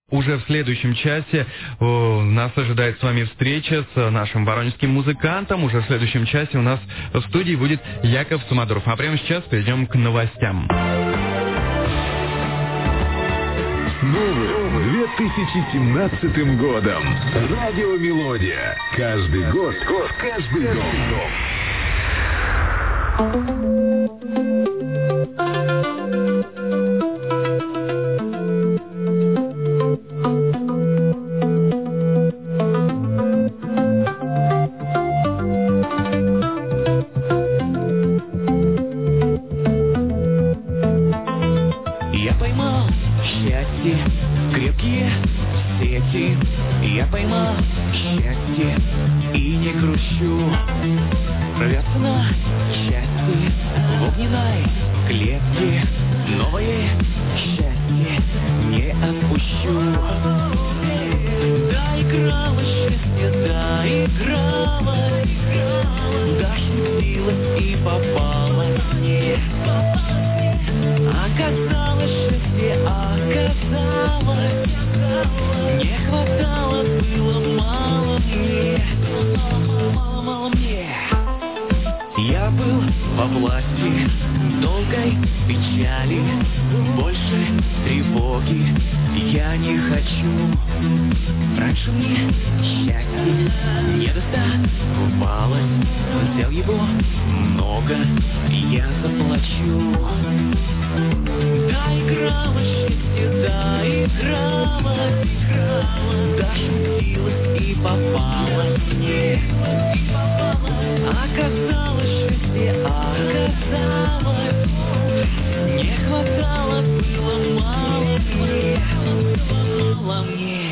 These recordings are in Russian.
Уже в следующем часе нас ожидает с вами встреча с нашим воронежским музыкантом. Уже в следующем часе у нас в студии будет Яков Самодуров. А прямо сейчас перейдем к новостям. Новым 2017 годом. Радио Мелодия. Каждый год, каждый дом. Я поймал счастье, крепкие сети. Я поймал счастье и не грущу. Рвется на части в огненной клетке. Новое счастье не отпущу. Доигралось счастье, доигралось, дощутилось и попалось мне. Оказалось, счастье оказалось, не хватало, было мало мне. Я был во власти долгой печали, больше тревоги я не хочу. Раньше мне счастье не доставалось, взял его много, я заплачу. Доигралось счастье, доигралось, дошутилось и попалось мне. Оказалось, счастье оказалось, не хватало, было мало мне, мало мне.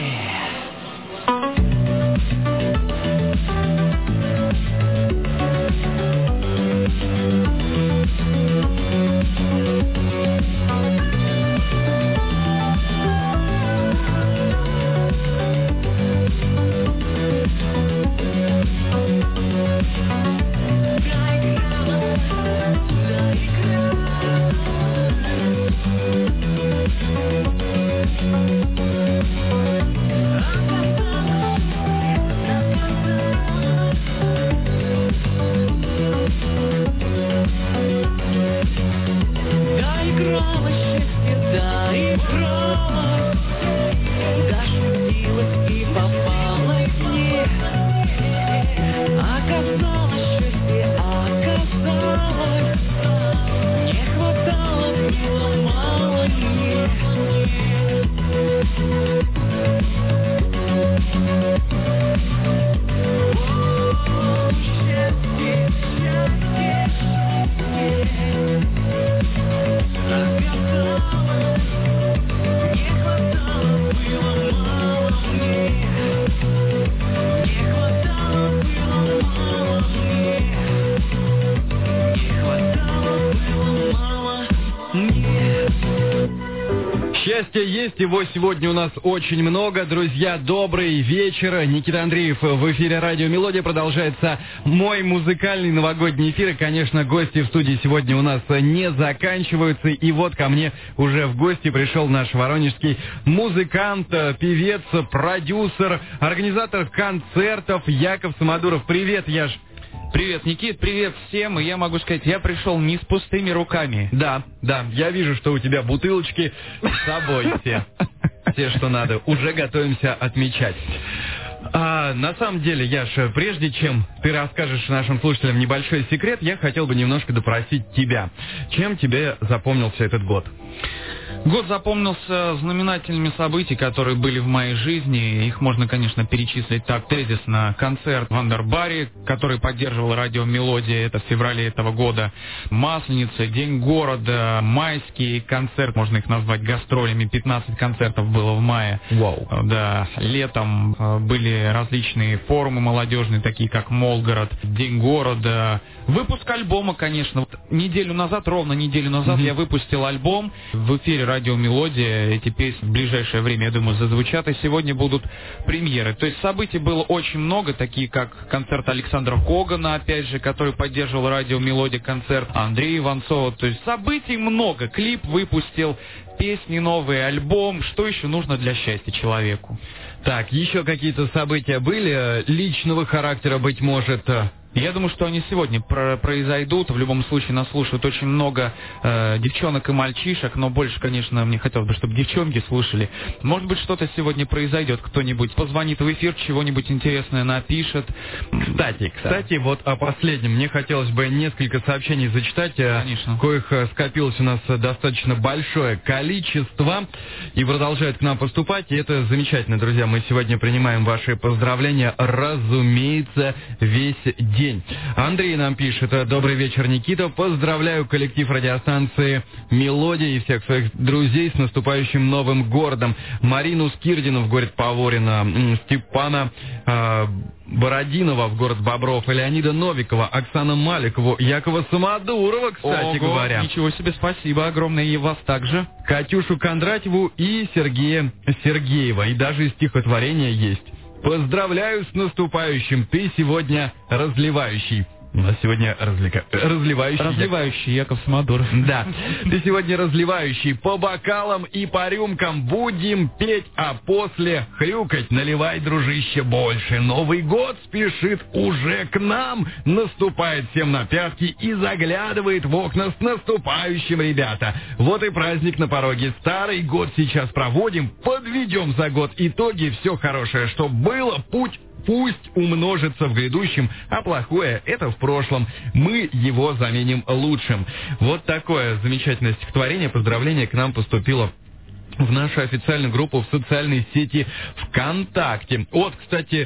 Счастья есть, его сегодня у нас очень много. Друзья, добрый вечер. Никита Андреев в эфире «Радио Мелодия». Продолжается мой музыкальный новогодний эфир. И, конечно, гости в студии сегодня у нас не заканчиваются. И вот ко мне уже в гости пришел наш воронежский музыкант, певец, продюсер, организатор концертов Яков Самодуров. Привет, Яш. Привет, Никит, привет всем, и я могу сказать, я пришел не с пустыми руками. Да, я вижу, что у тебя бутылочки с собой все, что надо, уже готовимся отмечать. На самом деле, Яш, прежде чем ты расскажешь нашим слушателям небольшой секрет, я хотел бы немножко допросить тебя. Чем тебе запомнился этот год? Год запомнился знаменательными событиями, которые были в моей жизни. Их можно, конечно, перечислить так тезисно. Концерт в Андербаре, который поддерживал радио «Мелодия», это в феврале этого года. Масленица, День города, майский концерт, можно их назвать гастролями. 15 концертов было в мае. Вау. Да, летом были различные форумы молодежные, такие как «Молгород», День города. Выпуск альбома, конечно. Ровно неделю назад я выпустил альбом в эфире радио «Мелодия». Эти песни в ближайшее время, я думаю, зазвучат, и сегодня будут премьеры. То есть событий было очень много, такие как концерт Александра Когана, опять же, который поддерживал радио «Мелодия», концерт Андрея Иванцова. То есть событий много. Клип выпустил, песни новые, альбом. Что еще нужно для счастья человеку? Так, еще какие-то события были личного характера, быть может? Я думаю, что они сегодня произойдут. В любом случае нас слушают очень много девчонок и мальчишек, но больше, конечно, мне хотелось бы, чтобы девчонки слушали. Может быть, что-то сегодня произойдет. Кто-нибудь позвонит в эфир, чего-нибудь интересное напишет. Кстати, вот о последнем. Мне хотелось бы несколько сообщений зачитать, коих скопилось у нас достаточно большое количество и продолжает к нам поступать. И это замечательно, друзья. Мы сегодня принимаем ваши поздравления, разумеется, весь день. Андрей нам пишет: добрый вечер, Никита. Поздравляю коллектив радиостанции «Мелодия» и всех своих друзей с наступающим Новым годом. Марину Скирдину в город Поворино, Степана Бородинова в город Бобров, Леонида Новикова, Оксану Маликову, Якова Самодурова, кстати говоря. Ничего себе, спасибо огромное, и вас также. Катюшу Кондратьеву и Сергея Сергеева. И даже стихотворение есть. Поздравляю с наступающим, ты сегодня разливающий. У нас сегодня разливающий Яков Самодуров. Да, ты сегодня разливающий. По бокалам и по рюмкам будем петь, а после хрюкать. Наливай, дружище, больше. Новый год спешит уже к нам. Наступает всем на пятки и заглядывает в окна с наступающим, ребята. Вот и праздник на пороге. Старый год сейчас проводим, подведем за год итоги. Все хорошее, что было, пусть умножится в грядущем, а плохое — это в прошлом. Мы его заменим лучшим. Вот такое замечательное стихотворение, поздравление к нам поступило в нашу официальную группу в социальной сети ВКонтакте. Вот, кстати,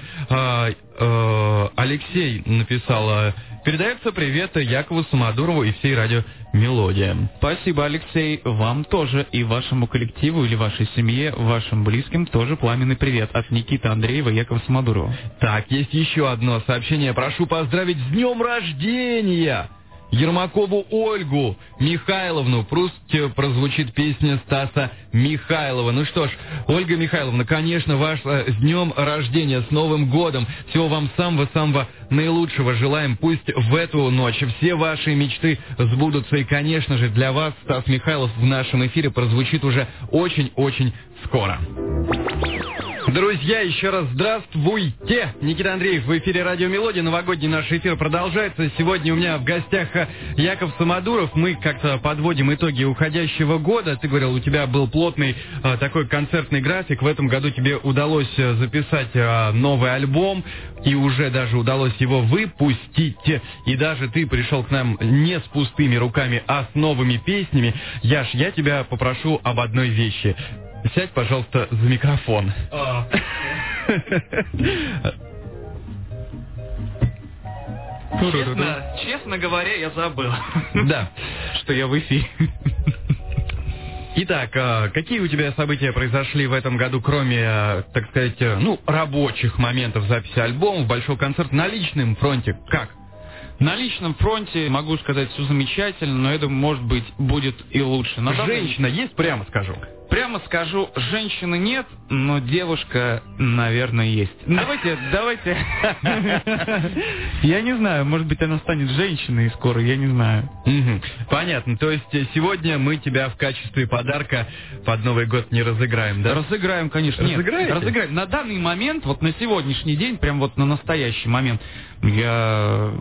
Алексей написал: передается привет Якову Самодурову и всей радио «Мелодия». Спасибо, Алексей. Вам тоже и вашему коллективу или вашей семье, вашим близким тоже пламенный привет от Никиты Андреева и Якова Самодурова. Так, есть еще одно сообщение. Прошу поздравить с днем рождения Ермакову Ольгу Михайловну. Пусть прозвучит песня Стаса Михайлова. Ну что ж, Ольга Михайловна, конечно, вас с днем рождения, с Новым годом. Всего вам самого-самого наилучшего желаем. Пусть в эту ночь все ваши мечты сбудутся. И, конечно же, для вас Стас Михайлов в нашем эфире прозвучит уже очень-очень скоро. Друзья, еще раз здравствуйте! Никита Андреев в эфире радио «Мелодия». Новогодний наш эфир продолжается. Сегодня у меня в гостях Яков Самодуров. Мы как-то подводим итоги уходящего года. Ты говорил, у тебя был плотный такой концертный график. В этом году тебе удалось записать новый альбом. И уже даже удалось его выпустить. И даже ты пришел к нам не с пустыми руками, а с новыми песнями. Яш, я тебя попрошу об одной вещи. Сядь, пожалуйста, за микрофон. Честно говоря, я забыл. Да. Что я в эфире. Итак, какие у тебя события произошли в этом году, кроме, так сказать, рабочих моментов записи альбома, большого концерта, на личном фронте? Как? На личном фронте могу сказать, все замечательно, но это, может быть, будет и лучше. Женщина есть, прямо скажу? Прямо скажу, женщины нет, но девушка, наверное, есть. Давайте. Я не знаю, может быть, она станет женщиной скоро, я не знаю. Понятно, то есть сегодня мы тебя в качестве подарка под Новый год не разыграем, да? Разыграем, конечно. Разыграем. На данный момент, вот на сегодняшний день, прям вот на настоящий момент, я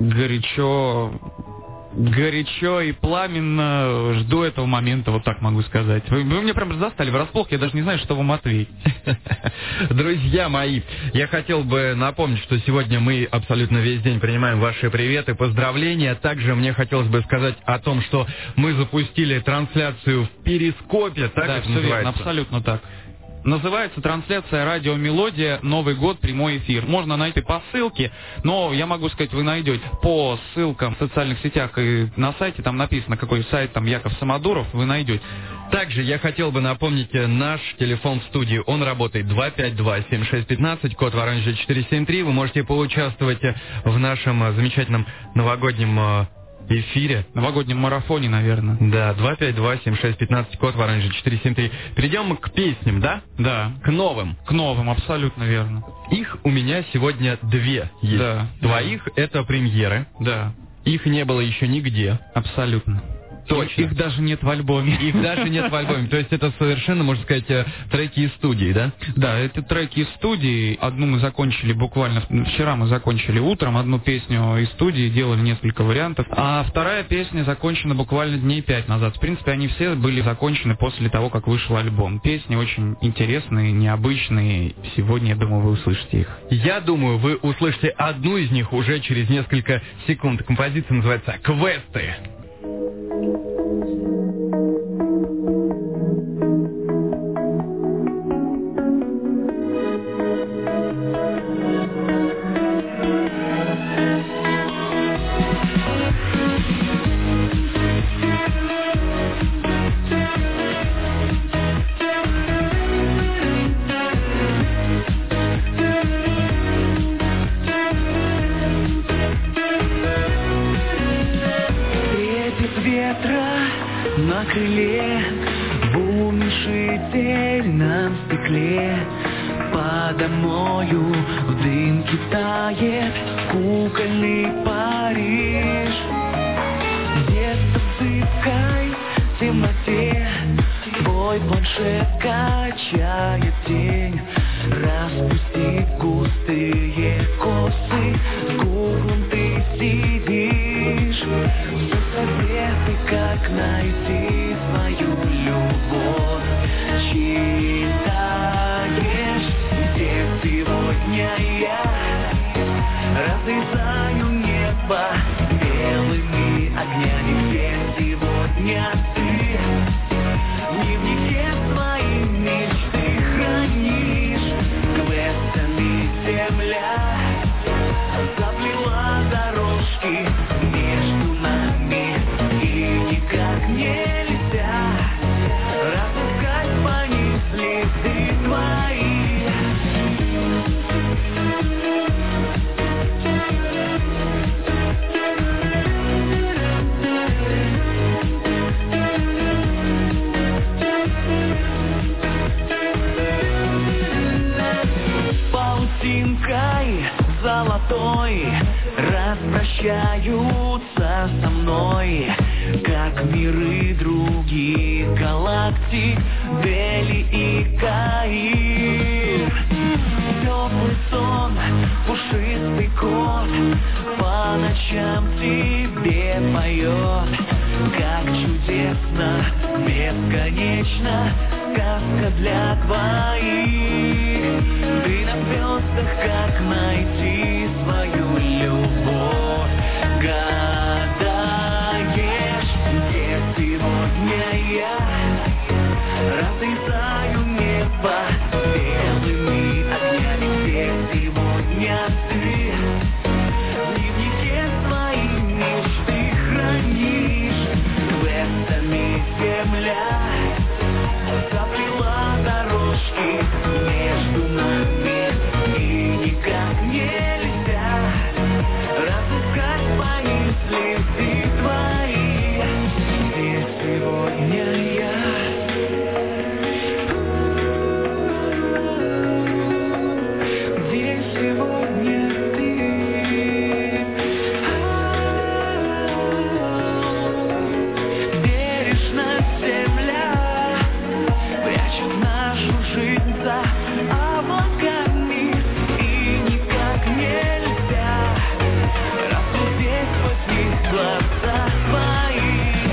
горячо и пламенно жду этого момента, вот так могу сказать. Вы меня прям застали врасплох, я даже не знаю, что вам ответить. Друзья мои, я хотел бы напомнить, что сегодня мы абсолютно весь день принимаем ваши приветы, поздравления. Также мне хотелось бы сказать о том, что мы запустили трансляцию в Перископе, так да, это все называется? Верно, абсолютно так. Называется трансляция «Радио Мелодия. Новый год. Прямой эфир». Можно найти по ссылке, но я могу сказать, вы найдете по ссылкам в социальных сетях и на сайте, там написано, какой сайт, там Яков Самодуров, вы найдете. Также я хотел бы напомнить наш телефон в студии. Он работает 252-7615, код Воронежа 473. Вы можете поучаствовать в нашем замечательном новогоднем эфире. Новогоднем марафоне, наверное. Да, 252-7615, код Воронежа 473. Перейдем к песням, да? Да. К новым. К новым, абсолютно верно. Их у меня сегодня две есть. Да. Твоих это премьеры. Да. Их не было еще нигде. Абсолютно. Точно. Их даже нет в альбоме. Их даже нет в альбоме. То есть это совершенно, можно сказать, треки из студии, да? Да, это треки из студии. Одну мы закончили буквально вчера, мы закончили утром одну песню из студии, делали несколько вариантов. А вторая песня закончена буквально дней 5 назад. В принципе, они все были закончены после того, как вышел альбом. Песни очень интересные, необычные. Сегодня, я думаю, вы услышите их. Я думаю, вы услышите одну из них уже через несколько секунд. Композиция называется «Квесты». На крыле, в уменьшительном стекле, подо мною в дымке тает кукольный Париж. Где-то в зыбкой темноте твой планшет качает тень. Распусти густые косы, с гуглом ты сидишь. Все советы, как найти свою любовь, читаешь, где сегодня я разрезаю небо белыми огнями, где сегодня ты в дневнике свои мечты хранишь. Квестами земля заплела дорожки между нами, и никак нельзя разыскать по ним следы твои. Паутинкой золотой распрощаются со мной, как миры других галактик, Дели и Каир. Теплый сон, пушистый кот по ночам тебе поет, как чудесно, бесконечно сказка для двоих. Ты на звездах, как найти свою любовь, гадаешь, где сегодня я разрезаю небо белыми огнями, где сегодня ты в дневнике свои мечты хранишь. Квестами земля заплела дорожки между нами, и никак нельзя разыскать по ним следы твои. Где сегодня я? Где сегодня ты? Бережно земля прячет нашу жизнь за облаками, и никак нельзя разглядеть сквозь них глаза твои.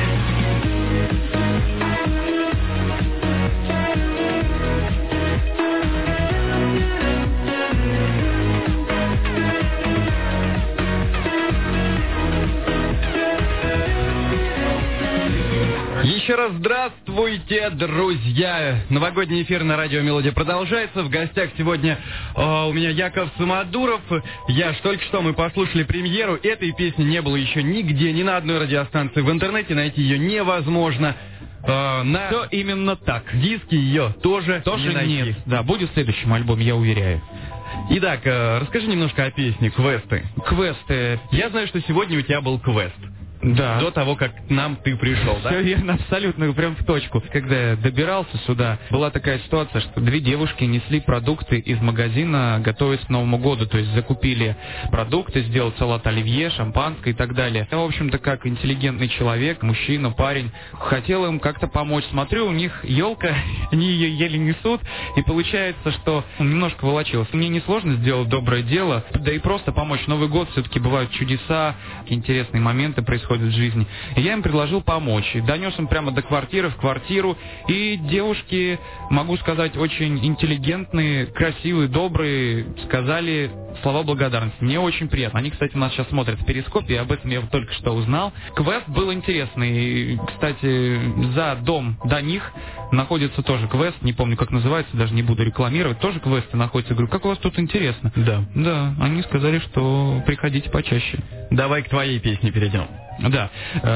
Еще раз здравствуйте, друзья! Новогодний эфир на радио «Мелодия» продолжается. В гостях сегодня у меня Яков Самодуров. Только что мы послушали премьеру. Этой песни не было еще нигде, ни на одной радиостанции. В интернете найти ее невозможно. На Все именно так. диске ее тоже не найти. Нет. Да, будет в следующем альбоме, я уверяю. Итак, расскажи немножко о песне «Квесты». Квесты. Я знаю, что сегодня у тебя был квест. Да. До того, как к нам ты пришел, да? Все верно, абсолютно, прям в точку. Когда я добирался сюда, была такая ситуация, что две девушки несли продукты из магазина, готовясь к Новому году. То есть закупили продукты, сделал салат оливье, шампанское и так далее. Я, в общем-то, как интеллигентный человек, мужчина, парень, хотел им как-то помочь. Смотрю, у них елка, они ее еле несут, и получается, что немножко волочилось. Мне несложно сделать доброе дело, да и просто помочь. Новый год, все-таки бывают чудеса, интересные моменты происходят в жизни. И я им предложил помочь. И донес им прямо до квартиры, в квартиру. И девушки, могу сказать, очень интеллигентные, красивые, добрые, сказали слова благодарности. Мне очень приятно. Они, кстати, нас сейчас смотрят в перископе, и об этом я только что узнал. Квест был интересный. И, кстати, за дом до них находится тоже квест, не помню, как называется, даже не буду рекламировать, тоже квесты находятся. Я говорю, как у вас тут интересно? Да. Да, они сказали, что приходите почаще. Давай к твоей песне перейдем. Да.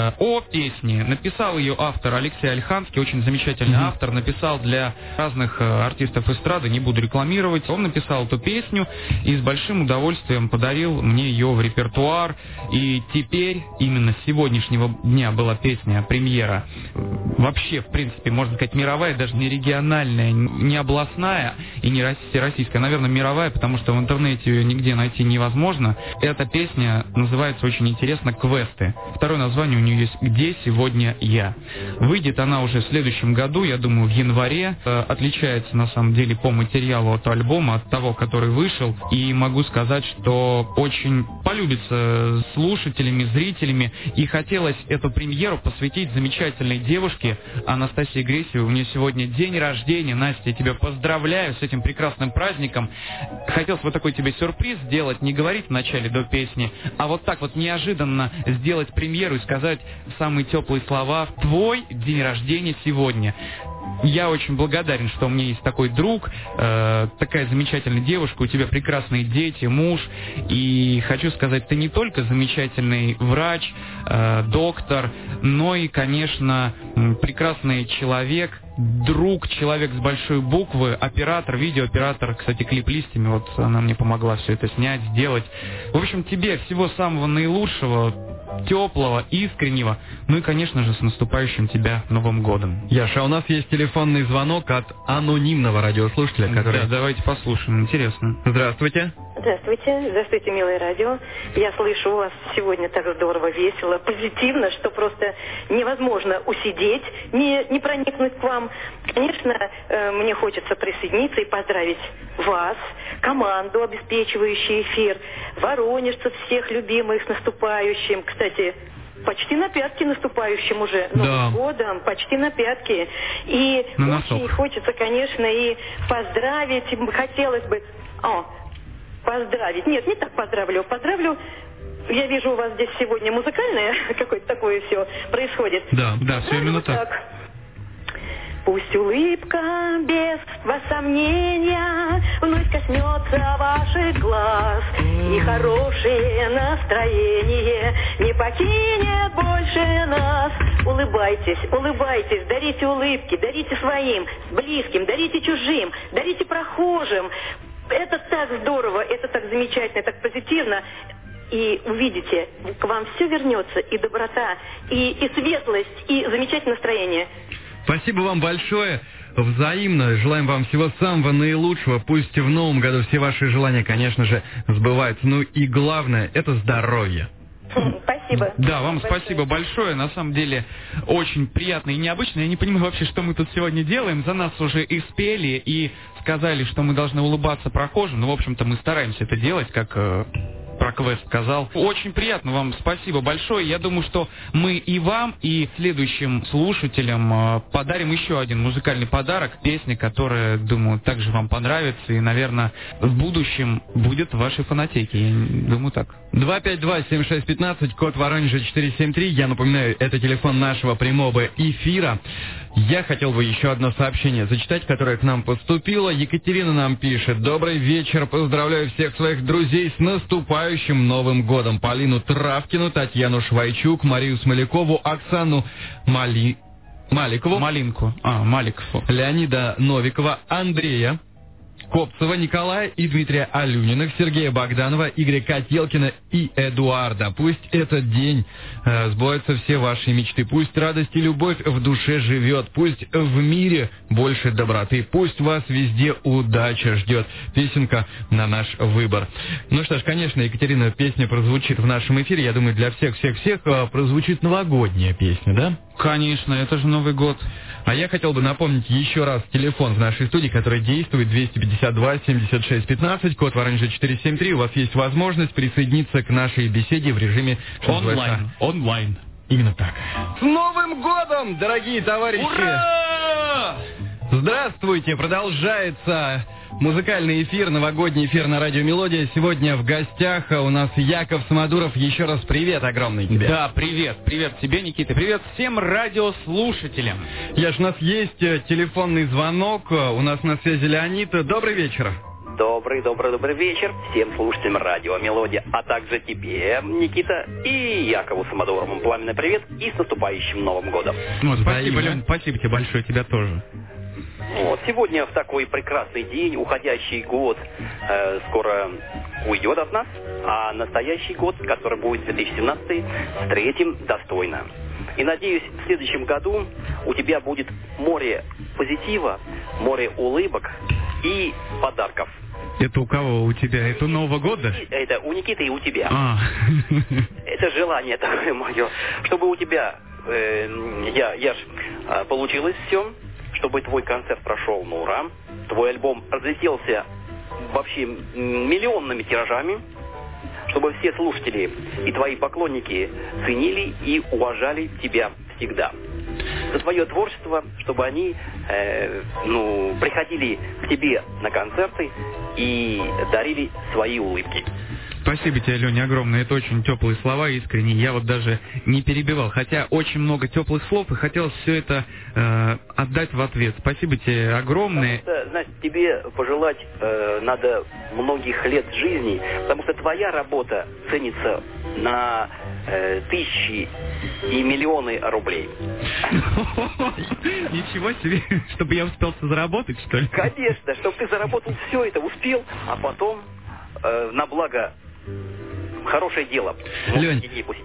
О песне. Написал ее автор Алексей Ольханский, очень замечательный автор. Написал для разных артистов эстрады, не буду рекламировать. Он написал эту песню и с большим удовольствием подарил мне ее в репертуар. И теперь, именно с сегодняшнего дня была песня, премьера. Вообще, в принципе, можно сказать, мировая, даже не региональная, не областная и не российская. Наверное, мировая, потому что в интернете ее нигде найти невозможно. Эта песня называется очень интересно «Квесты». Второе название у нее есть «Где сегодня я?». Выйдет она уже в следующем году, я думаю, в январе. Отличается, на самом деле, по материалу от альбома, от того, который вышел. И могу сказать, что очень полюбится слушателями, зрителями. И хотелось эту премьеру посвятить замечательной девушке Анастасии Гресевой. У нее сегодня день рождения. Настя, я тебя поздравляю с этим прекрасным праздником. Хотелось вот такой тебе сюрприз сделать, не говорить в начале до песни, а вот так вот неожиданно сделать премьеру и сказать самые теплые слова. Твой день рождения сегодня. Я очень благодарен, что у меня есть такой друг, такая замечательная девушка, у тебя прекрасные дети, муж. И хочу сказать, ты не только замечательный врач, доктор, но и, конечно, прекрасный человек, друг, человек с большой буквы, оператор, видеооператор, кстати, клип-листами, вот она мне помогла все это снять, сделать. В общем, тебе всего самого наилучшего, теплого, искреннего, ну и, конечно же, с наступающим тебя Новым годом. Яша, у нас есть телефонный звонок от анонимного радиослушателя, который... Да, давайте послушаем, интересно. Здравствуйте. Здравствуйте, здравствуйте, милое радио. Я слышу, у вас сегодня так здорово, весело, позитивно, что просто невозможно усидеть, не проникнуть к вам. Конечно, мне хочется присоединиться и поздравить вас, команду, обеспечивающую эфир, воронежцев всех любимых с наступающим. Кстати, почти на пятки наступающим уже Новым годом, почти на пятки. И очень хочется, конечно, и поздравить, хотелось бы... Поздравить. Нет, не так поздравлю. Поздравлю. Я вижу, у вас здесь сегодня музыкальное какое-то такое все происходит. Да, все именно так. Пусть улыбка без сомнения вновь коснется ваших глаз, и хорошее настроение не покинет больше нас. Улыбайтесь, улыбайтесь, дарите улыбки, дарите своим, близким, дарите чужим, дарите прохожим. Это так здорово, это так замечательно, так позитивно. И увидите, к вам все вернется, и доброта, и светлость, и замечательное настроение. Спасибо вам большое. Взаимно. Желаем вам всего самого наилучшего. Пусть в новом году все ваши желания, конечно же, сбываются. Ну и главное, это здоровье. Спасибо. Да, вам спасибо большое. На самом деле, очень приятно и необычно. Я не понимаю вообще, что мы тут сегодня делаем. За нас уже и спели, и сказали, что мы должны улыбаться прохожим. Ну, в общем-то, мы стараемся это делать, как... про квест сказал. Очень приятно, вам спасибо большое. Я думаю, что мы и вам, и следующим слушателям подарим еще один музыкальный подарок. Песня, которая, думаю, также вам понравится и, наверное, в будущем будет в вашей фонотеке. Я думаю, так. 252-7615, код Воронежа 473. Я напоминаю, это телефон нашего прямого эфира. Я хотел бы еще одно сообщение зачитать, которое к нам поступило. Екатерина нам пишет: добрый вечер, поздравляю всех своих друзей с наступающим Новым годом. Полину Травкину, Татьяну Швайчук, Марию Смолякову, Оксану Маликову, Малинку. Маликову. Леонида Новикова, Андрея Копцева Николая и Дмитрия Алюниных, Сергея Богданова, Игоря Котелкина и Эдуарда. Пусть этот день сбываются все ваши мечты. Пусть радость и любовь в душе живет. Пусть в мире больше доброты. Пусть вас везде удача ждет. Песенка на наш выбор. Ну что ж, конечно, Екатерина, песня прозвучит в нашем эфире. Я думаю, для всех прозвучит новогодняя песня, да? Конечно, это же Новый год. А я хотел бы напомнить еще раз телефон в нашей студии, который действует 252-76-15, код Воронежа 473. У вас есть возможность присоединиться к нашей беседе в режиме онлайн. Именно так. С Новым годом, дорогие товарищи! Ура! Здравствуйте! Продолжается музыкальный эфир, новогодний эфир на радио «Мелодия». Сегодня в гостях у нас Яков Самодуров. Еще раз привет огромный тебе. Да, привет. Привет тебе, Никита. Привет всем радиослушателям. Яш, у нас есть телефонный звонок. У нас на связи Леонид. Добрый вечер. Добрый вечер всем слушателям радио «Мелодия», а также тебе, Никита, и Якову Самодурову. Пламенный привет и с наступающим Новым годом. Спасибо, Лень, спасибо тебе большое, тебя тоже. Вот, сегодня в такой прекрасный день, уходящий год скоро уйдет от нас, а настоящий год, который будет 2017, встретим достойно. И надеюсь, в следующем году у тебя будет море позитива, море улыбок и подарков. Это у кого? У тебя? Это Нового года? Это у Никиты и у тебя. Это желание такое мое, чтобы у тебя, получилось все, чтобы твой концерт прошел на ура, твой альбом разлетелся вообще миллионными тиражами, чтобы все слушатели и твои поклонники ценили и уважали тебя всегда. За твое творчество, чтобы они приходили к тебе на концерты и дарили свои улыбки. Спасибо тебе, Леня, огромное. Это очень теплые слова, искренние. Я вот даже не перебивал. Хотя очень много теплых слов, и хотелось все это отдать в ответ. Спасибо тебе огромное. Потому что, знаешь, тебе пожелать надо многих лет жизни, потому что твоя работа ценится на тысячи и миллионы рублей. Ничего себе, чтобы я успел заработать, что ли? Конечно, чтобы ты заработал все это, успел, а потом на благо хорошее дело. Лень,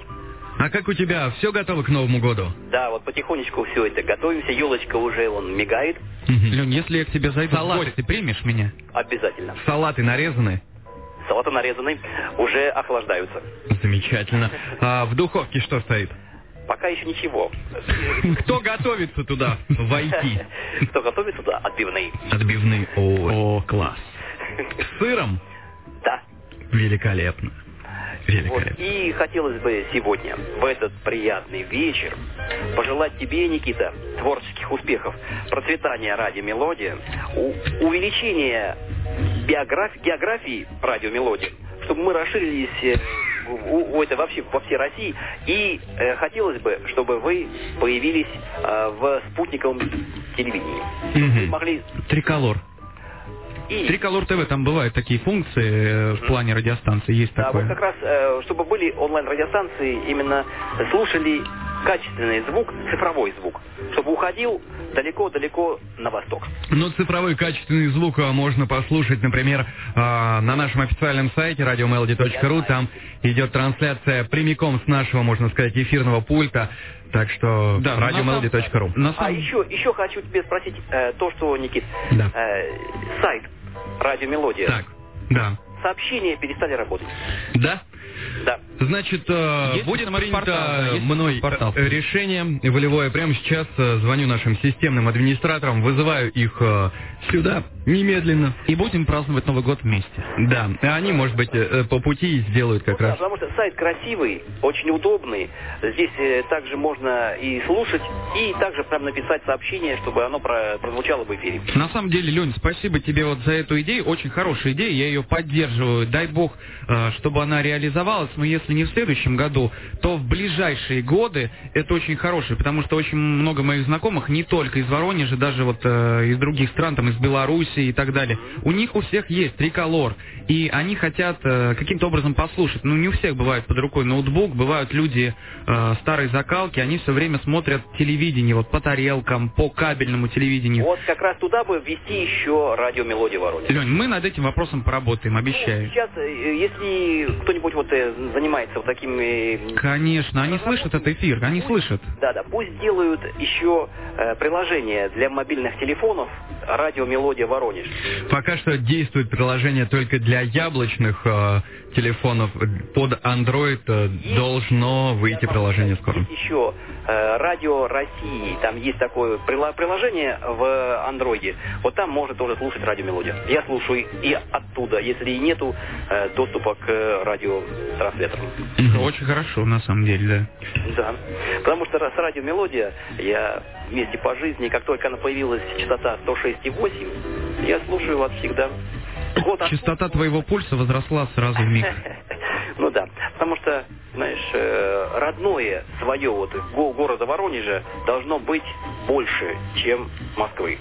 а как у тебя? Все готово к Новому году? Да, вот потихонечку все это готовимся. Елочка уже мигает. Лень, если я к тебе зайду в гости, ты примешь меня? Обязательно. Салаты нарезаны? Салаты нарезаны, уже охлаждаются. Замечательно. А в духовке что стоит? Пока еще ничего. Кто готовится туда войти? Кто готовится туда? Отбивные. Отбивные. О, класс. С сыром? Да. Великолепно. Вот. И хотелось бы сегодня, в этот приятный вечер, пожелать тебе, Никита, творческих успехов, процветания радио «Мелодия», увеличения географии радио «Мелодия», чтобы мы расширились вообще по всей России. И хотелось бы, чтобы вы появились в спутниковом телевидении. Вы могли... Триколор. Триколор ТВ, там бывают такие функции в плане радиостанции, есть такое. Вот как раз, чтобы были онлайн-радиостанции, именно слушали качественный звук, цифровой звук, чтобы уходил далеко-далеко на восток. Ну, цифровой качественный звук можно послушать, например, на нашем официальном сайте radiomelody.ru. Там идет трансляция прямиком с нашего, можно сказать, эфирного пульта. Так что да, radiomelody.ru. Еще хочу тебе спросить то, что, Никит, да. Сайт «Радио Мелодия». Так, да. Сообщения перестали работать. Да? Да. Значит, будет принято мной решение волевое. Прямо сейчас звоню нашим системным администраторам, вызываю их сюда немедленно. И будем праздновать Новый год вместе. Да, они, может быть, по пути сделают как раз. Потому что сайт красивый, очень удобный. Здесь также можно и слушать, и также прям написать сообщение, чтобы оно прозвучало в эфире. На самом деле, Лень, спасибо тебе вот за эту идею. Очень хорошая идея, я ее поддерживаю. Дай бог, чтобы она реализовалась. Но если не в следующем году, то в ближайшие годы это очень хорошее, потому что очень много моих знакомых, не только из Воронежа, даже вот из других стран, там из Беларуси и так далее. У них у всех есть триколор, и они хотят каким-то образом послушать. Ну, не у всех бывает под рукой ноутбук, бывают люди старой закалки, они все время смотрят телевидение, вот по тарелкам, по кабельному телевидению. Вот как раз туда бы ввести еще радио «Мелодия Воронеж». Лень, мы над этим вопросом поработаем, обещаю. Сейчас, если кто-нибудь вот занимается вот такими... Конечно, они слышат этот эфир, они слышат. Да, пусть делают еще приложение для мобильных телефонов «Радио Мелодия Воронеж». Пока что действует приложение только для яблочных телефонов. Под Android должно выйти приложение скоро. Есть еще «Радио России». Там есть такое приложение в Андроиде. Вот там можно тоже слушать «Радио Мелодия». Я слушаю и оттуда, если и нету доступа к радиотрансляторам. Очень хорошо, на самом деле, да. Да. Потому что с «Радио Мелодия» я вместе по жизни, как только она появилась, частота 106,8, я слушаю вас всегда. Частота твоего пульса возросла сразу в миг. Ну да, потому что, знаешь, родное свое вот города Воронежа должно быть больше, чем Москвы.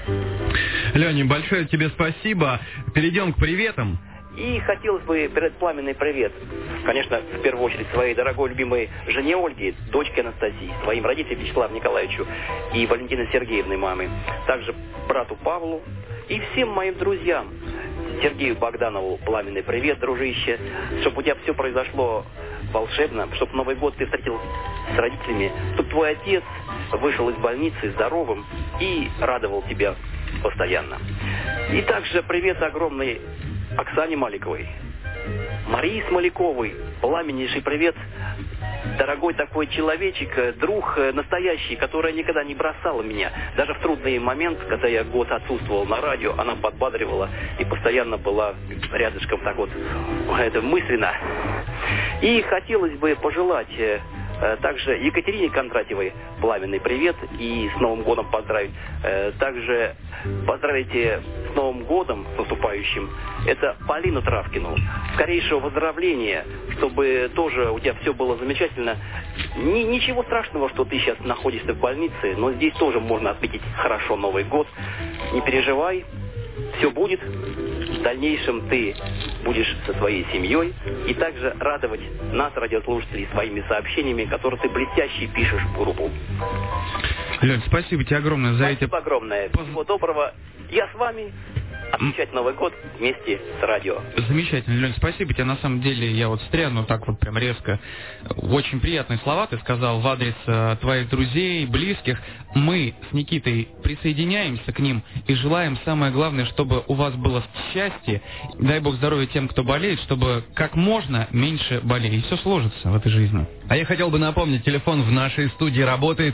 Леня, большое тебе спасибо. Перейдем к приветам. И хотелось бы передать пламенный привет, конечно, в первую очередь своей дорогой любимой жене Ольге, дочке Анастасии, своим родителям Вячеславу Николаевичу и Валентине Сергеевной маме, также брату Павлу и всем моим друзьям. Сергею Богданову пламенный привет, дружище, чтобы у тебя все произошло волшебно, чтобы Новый год ты встретил с родителями, чтобы твой отец вышел из больницы здоровым и радовал тебя постоянно. И также привет огромный Оксане Маликовой, Марии Смоляковой, пламеннейший привет, дорогой такой человечек, друг настоящий, которая никогда не бросала меня. Даже в трудный момент, когда я год отсутствовал на радио, она подбадривала и постоянно была рядышком так вот, это мысленно. И хотелось бы пожелать также Екатерине Кондратьевой пламенный привет и с Новым годом поздравить. Также поздравите с Новым годом, с наступающим, это Полину Травкину. Скорейшего выздоровления, чтобы тоже у тебя все было замечательно. Ничего страшного, что ты сейчас находишься в больнице, но здесь тоже можно отметить хорошо Новый год. Не переживай, все будет. В дальнейшем ты будешь со своей семьей и также радовать нас, радиослушателей, своими сообщениями, которые ты блестяще пишешь в группу. Лёнь, спасибо тебе огромное за эти... Спасибо огромное. Всего доброго. Я с вами. Отмечать Новый год вместе с радио. Замечательно, Лёнь, спасибо тебе. На самом деле, я вот стряну так вот прям резко. Очень приятные слова ты сказал в адрес твоих друзей, близких. Мы с Никитой присоединяемся к ним и желаем, самое главное, чтобы у вас было счастье. Дай Бог здоровья тем, кто болеет, чтобы как можно меньше болели. И все сложится в этой жизни. А я хотел бы напомнить, телефон в нашей студии работает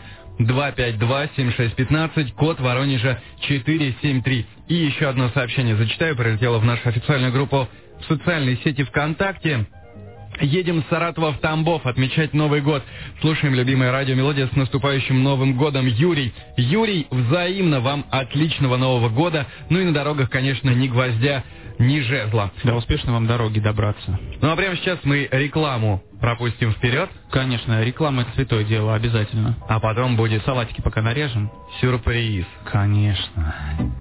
252-7615, код Воронежа 473. И еще одно сообщение зачитаю, прилетело в нашу официальную группу в социальной сети ВКонтакте. Едем с Саратова в Тамбов отмечать Новый год. Слушаем любимое радио «Мелодия» с наступающим Новым годом. Юрий, взаимно вам отличного Нового года. Ну и на дорогах, конечно, ни гвоздя, ни жезла. Да, успешно вам дороги добраться. Ну а прямо сейчас мы рекламу пропустим вперед. Конечно, реклама — это святое дело, обязательно. А потом будет салатики пока нарежем. Сюрприз. Конечно.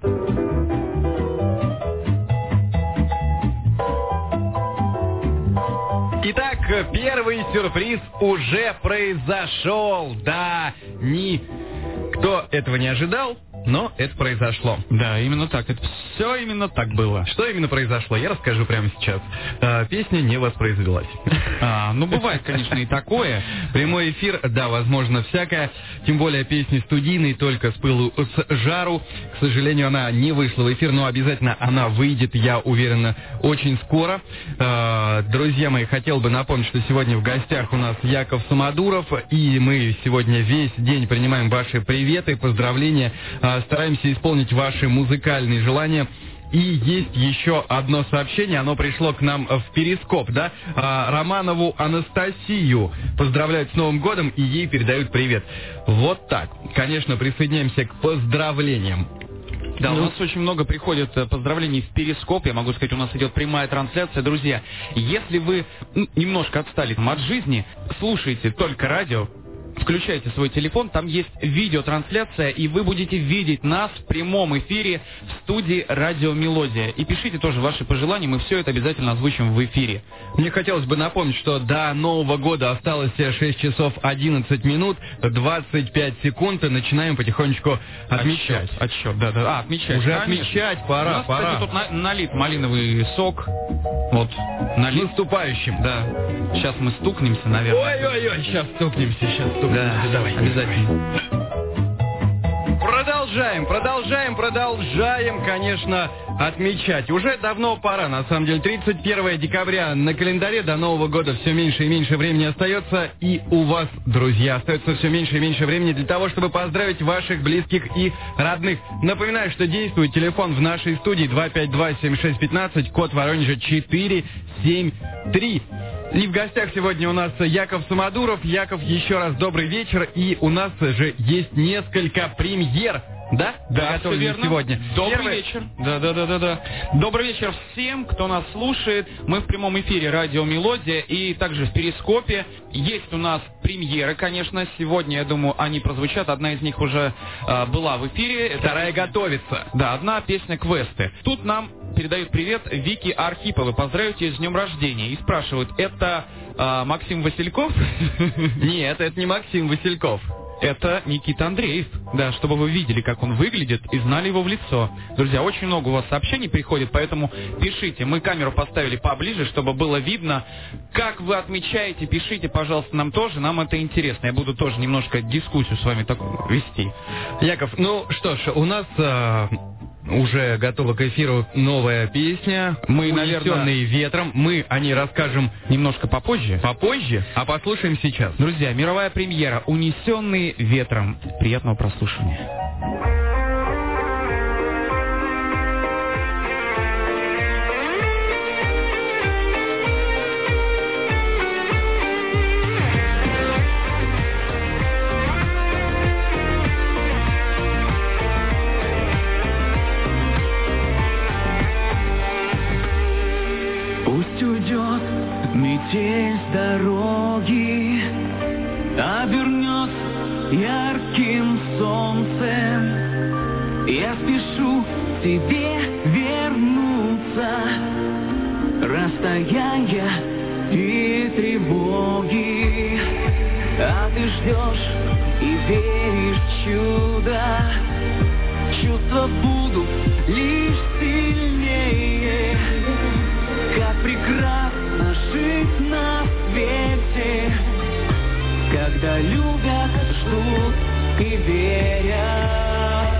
Итак, первый сюрприз уже произошел. Да, никто этого не ожидал, но это произошло. Да, именно так. Это все именно так было. Что именно произошло, я расскажу прямо сейчас. Песня не воспроизвелась. Ну, бывает, конечно, и такое. Прямой эфир, да, возможно, всякое. Тем более песни студийные, только с пылу, с жару. К сожалению, она не вышла в эфир, но обязательно она выйдет, я уверена, очень скоро. Друзья мои, хотел бы напомнить, что сегодня в гостях у нас Яков Самодуров, и мы сегодня весь день принимаем ваши приветы, поздравления, стараемся исполнить ваши музыкальные желания. И есть еще одно сообщение, оно пришло к нам в Перископ, да? Романову Анастасию поздравляют с Новым годом и ей передают привет. Вот так. Конечно, присоединяемся к поздравлениям. Да, у нас очень много приходит поздравлений в Перископ. Я могу сказать, у нас идет прямая трансляция. Друзья, если вы немножко отстали от жизни, слушайте только радио, включайте свой телефон, там есть видеотрансляция, и вы будете видеть нас в прямом эфире в студии «Радио Мелодия». И пишите тоже ваши пожелания, мы все это обязательно озвучим в эфире. Мне хотелось бы напомнить, что до Нового года осталось 6 часов 11 минут, 25 секунд, и начинаем потихонечку отмечать. Отсчет, да. Отмечать. Уже конечно. отмечать, пора, У нас, пора. кстати, тут налит малиновый сок. Вот, налит. С наступающим. Да. Сейчас мы стукнемся, наверное. Ой-ой-ой, сейчас стукнемся. Да, Давай. обязательно. Продолжаем, конечно, отмечать. Уже давно пора, на самом деле. 31 декабря на календаре, до Нового года все меньше и меньше времени остается. И у вас, друзья, остается все меньше и меньше времени для того, чтобы поздравить ваших близких и родных. Напоминаю, что действует телефон в нашей студии 252-7615, код Воронежа 473. И в гостях сегодня у нас Яков Самодуров. Яков, еще раз добрый вечер. И у нас же есть несколько премьер, да? Да, все верно. Сегодня. Добрый вечер. Да. Добрый вечер всем, кто нас слушает. Мы в прямом эфире «Радио Мелодия» и также в Перископе. Есть у нас премьеры, конечно. Сегодня, я думаю, они прозвучат. Одна из них уже была в эфире. Вторая готовится. Да, одна песня «Квесты». Тут нам передают привет Вики Архиповой. Поздравить ее с днем рождения. И спрашивают, это Максим Васильков? Нет, это не Максим Васильков. Это Никита Андреев. Да, чтобы вы видели, как он выглядит, и знали его в лицо. Друзья, очень много у вас сообщений приходит, поэтому пишите. Мы камеру поставили поближе, чтобы было видно, как вы отмечаете. Пишите, пожалуйста, нам тоже. Нам это интересно. Я буду тоже немножко дискуссию с вами вести. Яков, ну что ж, у нас уже готова к эфиру новая песня. Мы, «Унесенные ветром». Мы о ней расскажем немножко попозже. А послушаем сейчас. Друзья, мировая премьера «Унесенные ветром». Приятного прослушивания. Пусть уйдет метель с дороги, обернет ярким солнцем. Я спешу к тебе вернуться, расстояния и тревоги. А ты ждешь и веришь в чудо, чувства будут лишь сильнее. Как прекрасно жить на свете, когда любят, ждут и верят.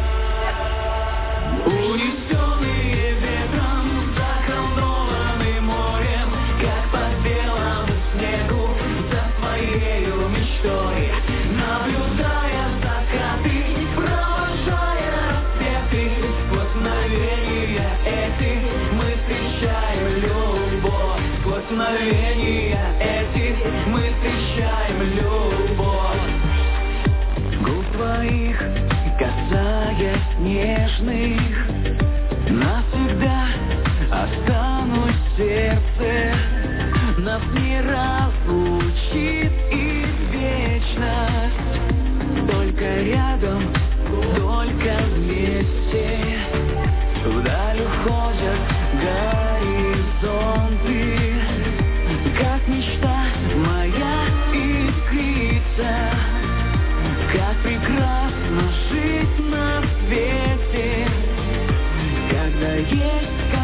Унесенные ветром, заколдованный морем, как по белому снегу, за своею мечтой, наблюдая закаты, провожая рассветы, сквозь мгновения эти мы встречаем любовь, сквозь мгновения эти мы встречаем любовь. Губ твоих касаясь нежных, навсегда останусь в сердце, нас не разлучит и вечность. Только рядом, только вместе, вдаль уходят горизонты, как мечта моя искрится. Как прекрасно жить на свете, когда есть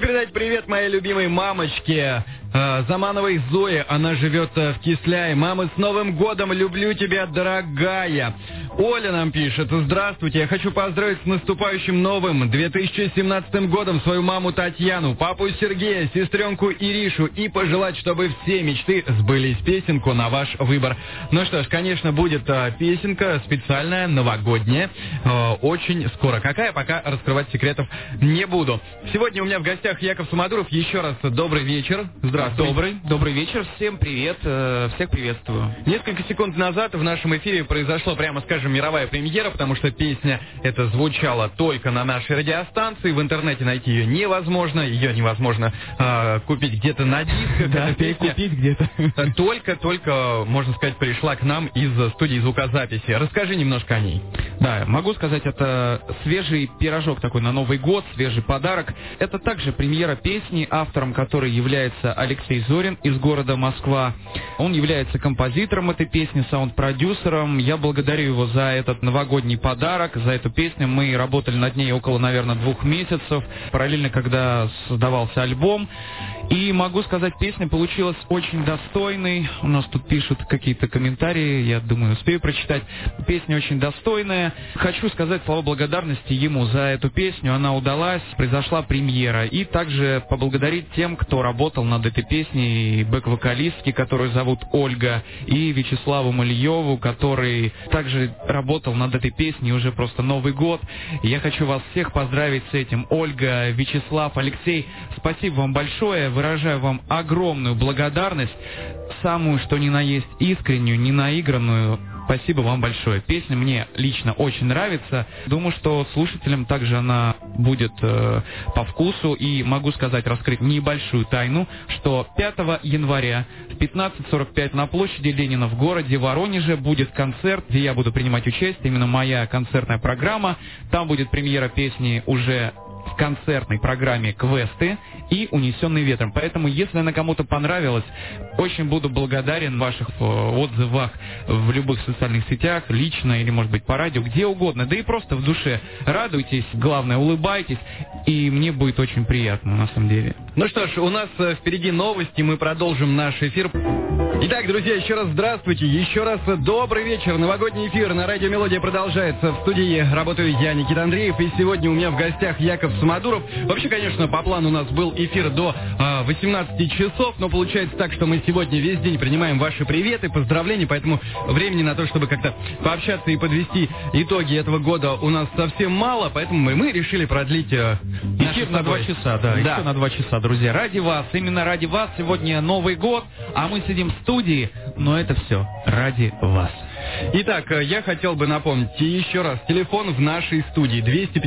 передать привет моей любимой мамочке Замановой Зое. Она живет в Кисляе. Мама, с Новым годом! Люблю тебя, дорогая. Оля нам пишет: здравствуйте, я хочу поздравить с наступающим новым 2017 годом свою маму Татьяну, папу Сергея, сестренку Иришу и пожелать, чтобы все мечты сбылись. Песенку на ваш выбор. Ну что ж, конечно, будет песенка специальная, новогодняя, очень скоро. Какая, пока раскрывать секретов не буду. Сегодня у меня в гостях Яков Сумадуров. Еще раз добрый вечер. Здравствуйте. Добрый вечер, всем привет, всех приветствую. Несколько секунд назад в нашем эфире произошла, прямо скажем, мировая премьера, потому что песня эта звучала только на нашей радиостанции. В интернете найти ее невозможно купить где-то на дисках. Да, перекупить где-то. Только, можно сказать, пришла к нам из студии звукозаписи. Расскажи немножко о ней. Да, могу сказать, это свежий пирожок такой на Новый год, свежий подарок. Это также премьера песни, автором которой является Алексей Зорин из города Москва. Он является композитором этой песни, саунд-продюсером. Я благодарю его за этот новогодний подарок, за эту песню. Мы работали над ней около, наверное, 2 месяцев, параллельно, когда создавался альбом. И могу сказать, песня получилась очень достойной. У нас тут пишут какие-то комментарии, я думаю, успею прочитать. Песня очень достойная. Хочу сказать слова благодарности ему за эту песню. Она удалась, произошла премьера. И также поблагодарить тем, кто работал над этой песней, бэк-вокалистки, которую зовут Ольга, и Вячеславу Мальеву, который также работал над этой песней уже просто Новый год. И я хочу вас всех поздравить с этим. Ольга, Вячеслав, Алексей, спасибо вам большое. Выражаю вам огромную благодарность, самую что ни на есть искреннюю, не наигранную. Спасибо вам большое. Песня мне лично очень нравится. Думаю, что слушателям также она будет по вкусу. И могу сказать, раскрыть небольшую тайну, что 5 января в 15:45 на площади Ленина в городе Воронеже будет концерт, где я буду принимать участие. Именно моя концертная программа. Там будет премьера песни уже в концертной программе «Квесты» и «Унесенный ветром». Поэтому, если она кому-то понравилась, очень буду благодарен в ваших отзывах в любых социальных сетях, лично или, может быть, по радио, где угодно, да и просто в душе. Радуйтесь, главное, улыбайтесь, и мне будет очень приятно, на самом деле. Ну что ж, у нас впереди новости, мы продолжим наш эфир. Итак, друзья, еще раз здравствуйте, еще раз добрый вечер. Новогодний эфир на радио «Мелодия» продолжается. В студии работаю я, Никита Андреев, и сегодня у меня в гостях Яков Сумадуров. Вообще, конечно, по плану у нас был эфир до 18 часов, но получается так, что мы сегодня весь день принимаем ваши приветы, поздравления, поэтому времени на то, чтобы как-то пообщаться и подвести итоги этого года у нас совсем мало, поэтому мы решили продлить эфир на 2 часа, да, еще на 2 часа, друзья. Ради вас, именно ради вас сегодня Новый год, а мы сидим в студии, но это все ради вас. Итак, я хотел бы напомнить еще раз, телефон в нашей студии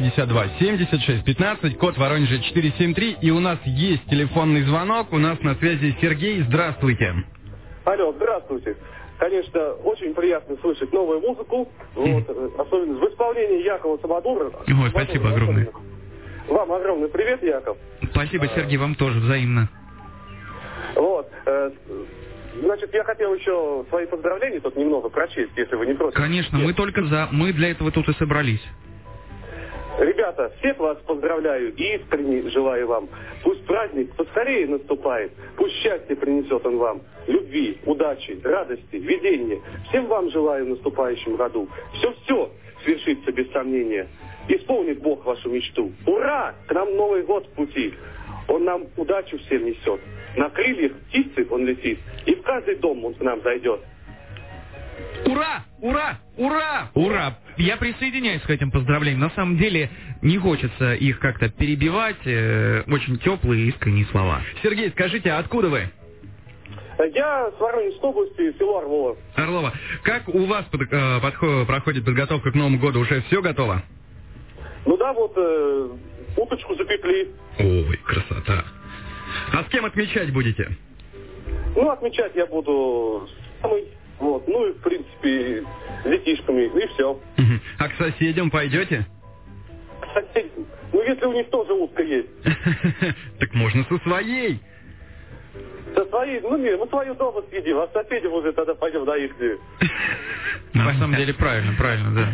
252-76-15, код Воронежа 473, и у нас есть телефонный звонок, у нас на связи Сергей, здравствуйте. Алло, здравствуйте. Конечно, очень приятно слышать новую музыку, особенно в исполнении Якова Сумадурова. Ой, спасибо огромное. Вам огромный привет, Яков. Спасибо, Сергей, вам тоже, взаимно. Вот, значит, я хотел еще свои поздравления тут немного прочесть, если вы не против. Конечно, мы только за, мы для этого тут и собрались. Ребята, всех вас поздравляю и искренне желаю вам. Пусть праздник поскорее наступает, пусть счастье принесет он вам, любви, удачи, радости, видения. Всем вам желаю в наступающем году. Все-все свершится без сомнения. Исполнит Бог вашу мечту. Ура! К нам Новый год в пути. Он нам удачу всем несет. На крыльях птицы он летит, и в каждый дом он к нам зайдет. Ура! Ура! Ура! Ура! Я присоединяюсь к этим поздравлениям. На самом деле, не хочется их как-то перебивать. Очень теплые, искренние слова. Сергей, скажите, а откуда вы? Я с Воронежской области, село Орлова. Орлова. Как у вас проходит подготовка к Новому году? Уже все готово? Ну да, вот уточку запекли. Ой, красота. А с кем отмечать будете? Ну, отмечать я буду с самой. Вот, ну и, в принципе, с детишками, и все. А к соседям пойдете? К соседям? Ну, если у них тоже утка есть. Так можно со своей. Со своей? Ну, нет, мы свою дома съедим, а с соседям уже тогда пойдем на их. На самом деле, правильно, да.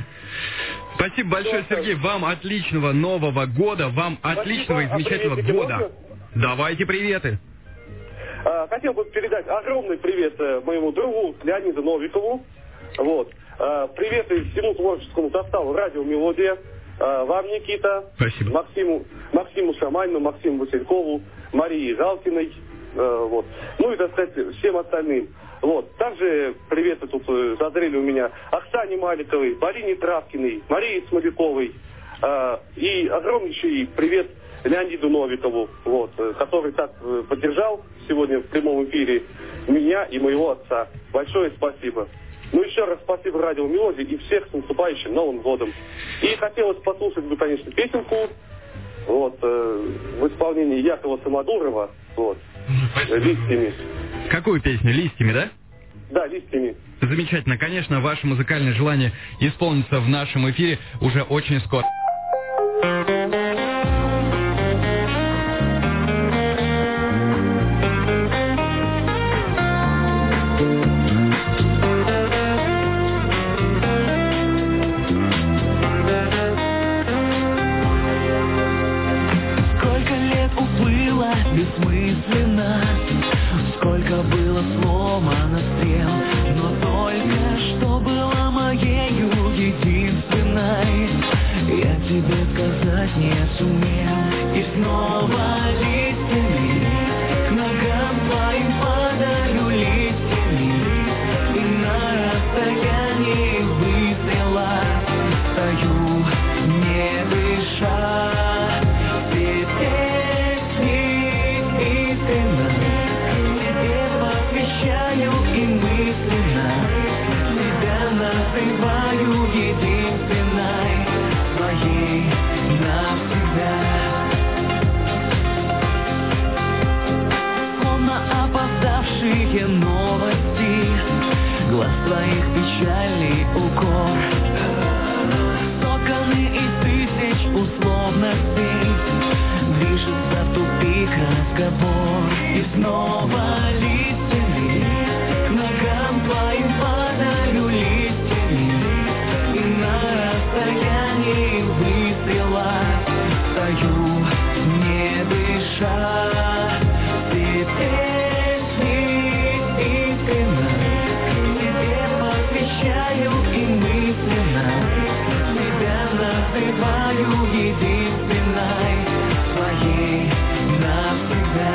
Спасибо большое, Сергей. Вам отличного Нового года, вам отличного и замечательного года. Давайте приветы. Хотел бы передать огромный привет моему другу Леониду Новикову. Вот. Приветы всему творческому составу «Радио Мелодия». Вам, Никита. Спасибо. Максиму Шаманину, Максиму Василькову, Марии Галкиной. Вот. Ну и, так сказать, всем остальным. Вот. Также приветы тут созрели у меня Оксане Маликовой, Марине Травкиной, Марии Смоляковой. И огромнейший привет Леониду Новикову, вот, который так поддержал сегодня в прямом эфире меня и моего отца. Большое спасибо. Ну, еще раз спасибо «Радио Мелодия» и всех с наступающим Новым годом. И хотелось послушать бы, конечно, песенку вот, в исполнении Якова Самодурова, вот, «Листьями». Какую песню? «Листьями», да? Да, «Листьями». Замечательно. Конечно, ваше музыкальное желание исполнится в нашем эфире уже очень скоро. Бессмысленно, сколько было сломано стрел, но только что было моею единственной. Я тебе сказать не сумел, и снова листьями к ногам твоим падаю листьями, и на расстоянии выстрела стою, не дыша. Новости, глаз твоих печальный укор, соконы из тысяч условностей, движется в тупик разговор. И снова листьями к ногам твоим падаю листьями, и на расстоянии выстрела стою, не дыша. Единственной, своей навсегда.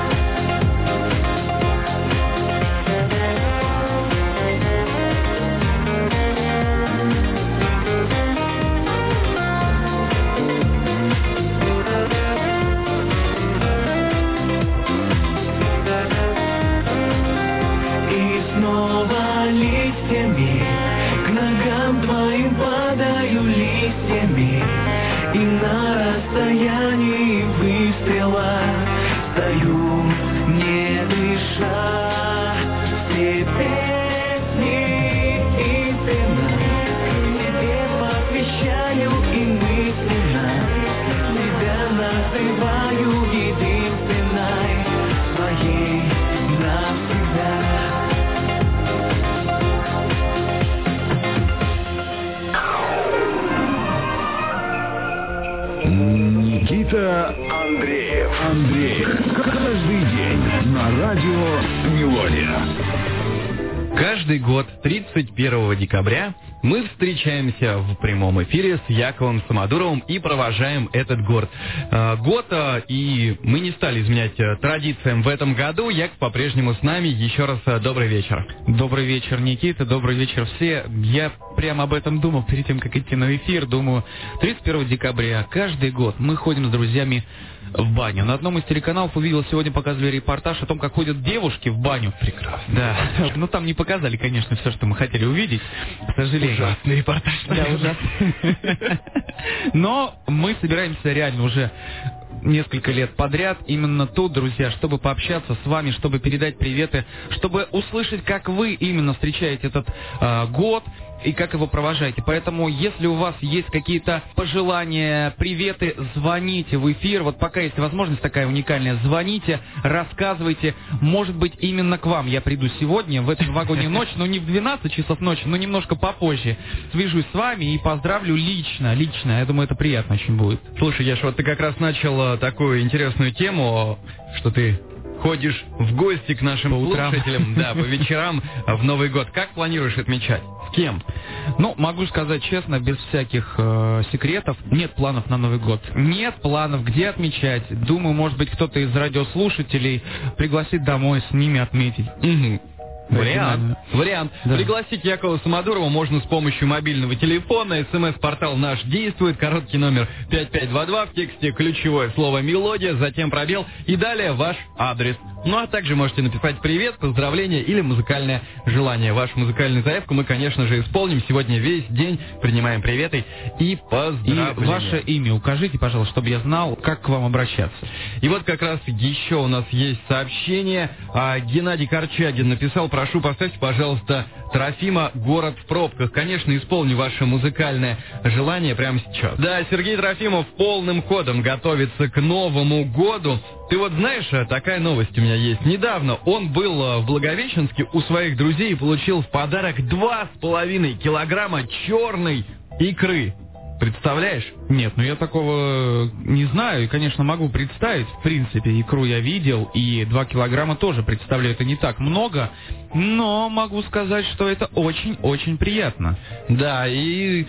И снова листьями к ногам твоим падаю листьями, и на расстоянии выстрела стою, не дыша. Все песни истина тебе посвящаю и мысленно тебя называю единственной, своей навсегда. Никита Андреев. Каждый день на радио «Мелодия». Каждый год 31 декабря мы встречаемся в прямом эфире с Яковом Самодуровым и провожаем этот год. И мы не стали изменять традициям в этом году. Яков по-прежнему с нами. Еще раз добрый вечер. Добрый вечер, Никита, добрый вечер все. Я прямо об этом думал перед тем, как идти на эфир. Думаю, 31 декабря каждый год мы ходим с друзьями в баню. На одном из телеканалов увидел, сегодня показывали репортаж о том, как ходят девушки в баню. Прекрасно. Да. Ну, там не показали, конечно, все, что мы хотели увидеть. К сожалению. Ужасный репортаж. Да, ужасный. Но мы собираемся реально уже несколько лет подряд именно тут, друзья, чтобы пообщаться с вами, чтобы передать приветы, чтобы услышать, как вы именно встречаете этот год, и как его провожаете. Поэтому, если у вас есть какие-то пожелания, приветы, звоните в эфир. Вот пока есть возможность такая уникальная, звоните, рассказывайте. Может быть, именно к вам я приду сегодня, в эту новогоднюю ночь, но не в 12 часов ночи, но немножко попозже. Свяжусь с вами и поздравлю лично. Я думаю, это приятно очень будет. Слушай, Яш, вот ты как раз начал такую интересную тему, что ты ходишь в гости к нашим слушателям, да, по вечерам в Новый год. Как планируешь отмечать? С кем? Ну, могу сказать честно, без всяких секретов, нет планов на Новый год. Нет планов, где отмечать. Думаю, может быть, кто-то из радиослушателей пригласит домой с ними отметить. Угу. Вариант. Да. Пригласить Якова Самодурова можно с помощью мобильного телефона. СМС-портал наш действует. Короткий номер 5522. В тексте ключевое слово «Мелодия», затем пробел и далее ваш адрес. Ну а также можете написать привет, поздравление или музыкальное желание. Вашу музыкальную заявку мы, конечно же, исполним. Сегодня весь день принимаем приветы и поздравления. И ваше имя укажите, пожалуйста, чтобы я знал, как к вам обращаться. И вот как раз еще у нас есть сообщение. Геннадий Корчагин написал: прошу, поставьте, пожалуйста, Трофима «Город в пробках». Конечно, исполню ваше музыкальное желание прямо сейчас. Да, Сергей Трофимов полным ходом готовится к Новому году. Ты вот знаешь, такая новость у меня есть. Недавно он был в Благовещенске у своих друзей и получил в подарок 2,5 килограмма черной икры. Представляешь? Нет, я такого не знаю и, конечно, могу представить. В принципе, икру я видел, и 2 килограмма тоже представляю. Это не так много, но могу сказать, что это очень-очень приятно. Да, и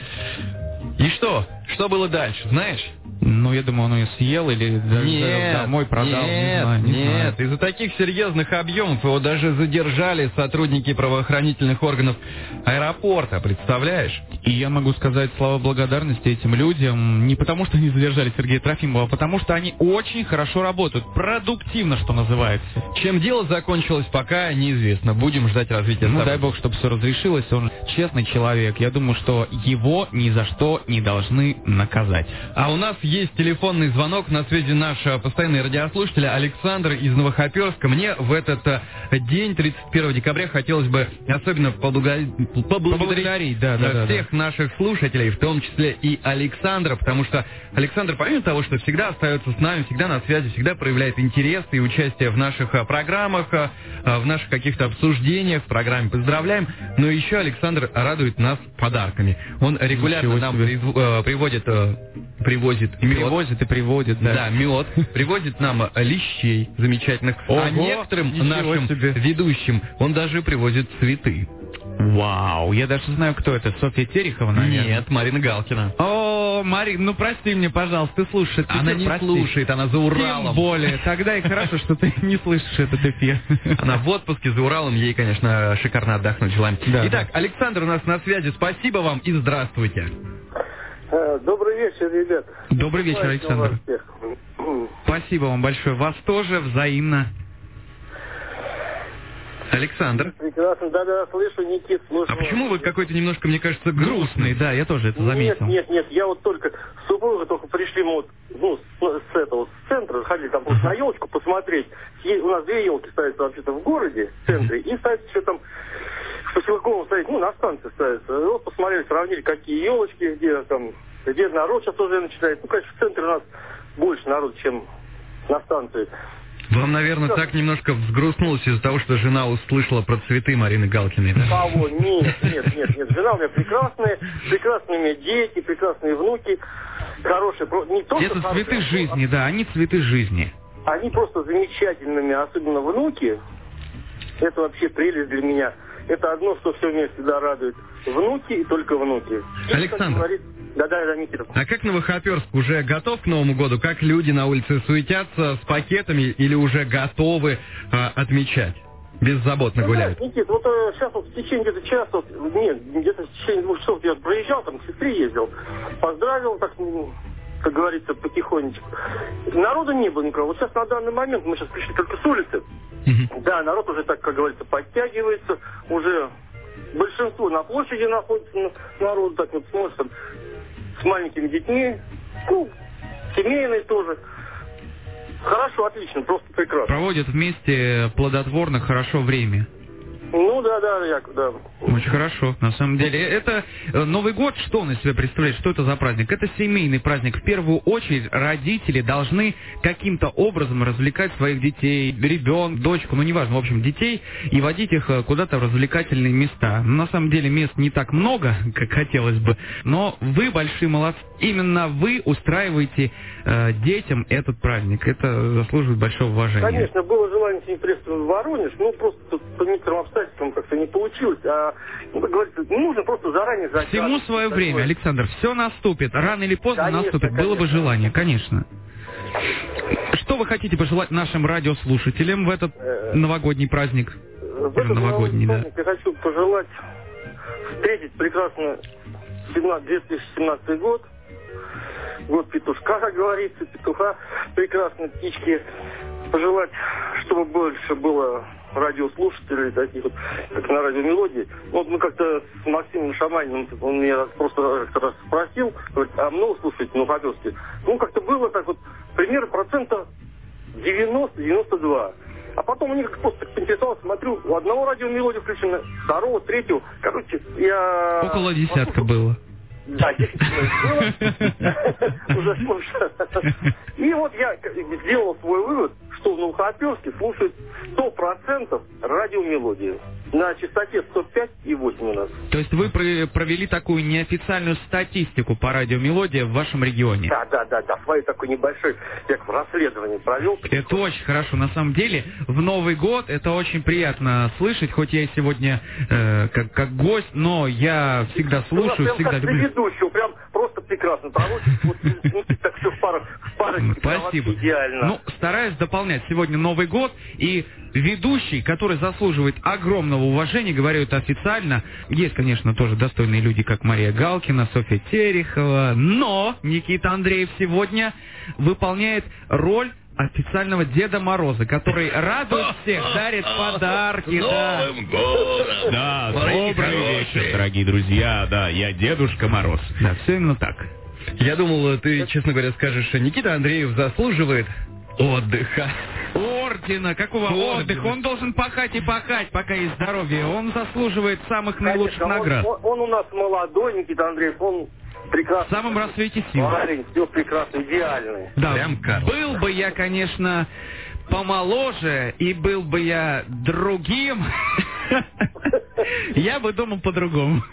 что? Что было дальше, знаешь? Ну, я думаю, он ее съел или домой продал. Не знаю. Из-за таких серьезных объемов его даже задержали сотрудники правоохранительных органов аэропорта, представляешь? И я могу сказать слова благодарности этим людям не потому, что они задержали Сергея Трофимова, а потому, что они очень хорошо работают, продуктивно, что называется. Чем дело закончилось, пока неизвестно. Будем ждать развития событий. Дай бог, чтобы все разрешилось. Он честный человек. Я думаю, что его ни за что не должны наказать. А у нас есть телефонный звонок, на связи наш постоянный радиослушатель Александр из Новохоперска. Мне в этот день, 31 декабря, хотелось бы особенно поблагодарить всех наших слушателей, в том числе и Александра, потому что Александр, помимо того, что всегда остается с нами, всегда на связи, всегда проявляет интерес и участие в наших программах, в наших каких-то обсуждениях, в программе «Поздравляем», но еще Александр радует нас подарками. Он регулярно нам привозит мед. Да, мед. Привозит нам лещей замечательных. А некоторым нашим ведущим он даже привозит цветы. Вау, я даже знаю, кто это. Софья Терехова, наверное? Нет, Марина Галкина. О, Марин, прости мне, пожалуйста, ты слушаешь. Она не слушает, она за Уралом. Тем более, тогда и хорошо, что ты не слышишь этот эфир. Она в отпуске за Уралом, ей, конечно, шикарно отдохнуть желаем. Да, итак, Александр у нас на связи, спасибо вам и здравствуйте. Добрый вечер, ребят. Добрый вечер, Александр. Спасибо вам большое. Вас тоже взаимно. Александр. Прекрасно, да, слышу, Никит, слушаю. А почему вы какой-то немножко, мне кажется, грустный? Да, я тоже это заметил. Нет, я вот только с супругой только пришли, мы с центра, ходили там просто на елочку посмотреть. У нас 2 елки ставятся вообще-то в городе, в центре, и ставится еще там, в Поселковом стоит, на станции ставится. Вот посмотрели, сравнили, какие елочки, где народ сейчас уже начинает. Конечно, в центре у нас больше народ, чем на станции. Вам, наверное, так немножко взгрустнулось из-за того, что жена услышала про цветы Марины Галкиной, да? Кого? Нет. Жена у меня прекрасные у меня дети, прекрасные внуки, хорошие. Не то, это цветы жизни, да, они цветы жизни. Они просто замечательными, особенно внуки. Это вообще прелесть для меня. Это одно, что все меня всегда радует. Внуки и только внуки. Александр, да, Никита. А как Новохоперск уже готов к Новому году? Как люди на улице суетятся с пакетами или уже готовы отмечать? Беззаботно гуляют? Никит, вот сейчас вот в течение где-то часа, где-то в течение 2 часов я проезжал, там к сестре ездил, поздравил, так, как говорится, потихонечку. Народу не было никого. Вот сейчас на данный момент, мы сейчас пришли только с улицы, да, народ уже так, как говорится, подтягивается, уже большинство на площади находится, народ так вот смотрит, там, с маленькими детьми, семейные тоже. Хорошо, отлично, просто прекрасно. Проводят вместе плодотворно, хорошо время. Ну, да, Яков, да. Очень хорошо. На самом деле, это Новый год, что он из себя представляет? Что это за праздник? Это семейный праздник. В первую очередь, родители должны каким-то образом развлекать своих детей, ребенка, дочку, ну, неважно, в общем, детей, и водить их куда-то в развлекательные места. На самом деле, мест не так много, как хотелось бы, но вы большие молодцы. Именно вы устраиваете детям этот праздник. Это заслуживает большого уважения. Конечно, было желание с ним приехать в Воронеж, но просто тут по некоторым обстоятельствам как-то не получилось. А, как говорится, нужно просто заранее заказать. Всему свое время, Александр. Все наступит. Рано или поздно наступит. Было бы желание, конечно. Что вы хотите пожелать нашим радиослушателям в этот новогодний праздник? В этот новогодний праздник я хочу пожелать встретить прекрасно 2017 год. Год петушка, как говорится, петуха, прекрасной птички. Пожелать, чтобы больше было радиослушателей, таких вот, как на радио «Мелодии». Вот мы как-то с Максимом Шаманиным, он меня просто как-то раз спросил, говорит, а много слушать, ну, по-пёрски. Ну, как-то было так вот, примерно 90-92%. А потом у них просто поинтересовался, смотрю, у одного радио «Мелодия» включено, второго, третьего. Короче, я... Около десятка было. Да, 10 было. Уже слушаю. И вот я сделал свой вывод, что в Новохоперске слушают 100% радио «Мелодию». На частоте 105,8 у нас. То есть вы провели такую неофициальную статистику по радио «Мелодия» в вашем регионе? Да. Свое такое небольшое расследование провел. Это очень хорошо. На самом деле, в Новый год это очень приятно слышать, хоть я и сегодня как гость, но я всегда слушаю, всегда люблю. Ведущего, прям просто прекрасно проводит. Вот, так все в парах. Спасибо. Идеально. Ну, стараюсь дополнять. Сегодня Новый год, и ведущий, который заслуживает огромного уважения, говорю это официально. Есть, конечно, тоже достойные люди, как Мария Галкина, Софья Терехова, но Никита Андреев сегодня выполняет роль официального Деда Мороза, который радует всех, дарит подарки. С Новым годом! Да, добрый вечер, дорогие друзья. Да, я Дедушка Мороз. Да, все именно так. Я думал, ты, честно говоря, скажешь, Никита Андреев заслуживает отдыха. Ордена, какого отдыха? Он должен пахать и пахать, пока есть здоровье. Он заслуживает самых наилучших наград. Он у нас молодой, Никита Андреев, он прекрасный. В самом расцвете сил. Парень, все прекрасно, идеальный. Да, был бы я, конечно, помоложе, и был бы я другим, я бы думал по-другому.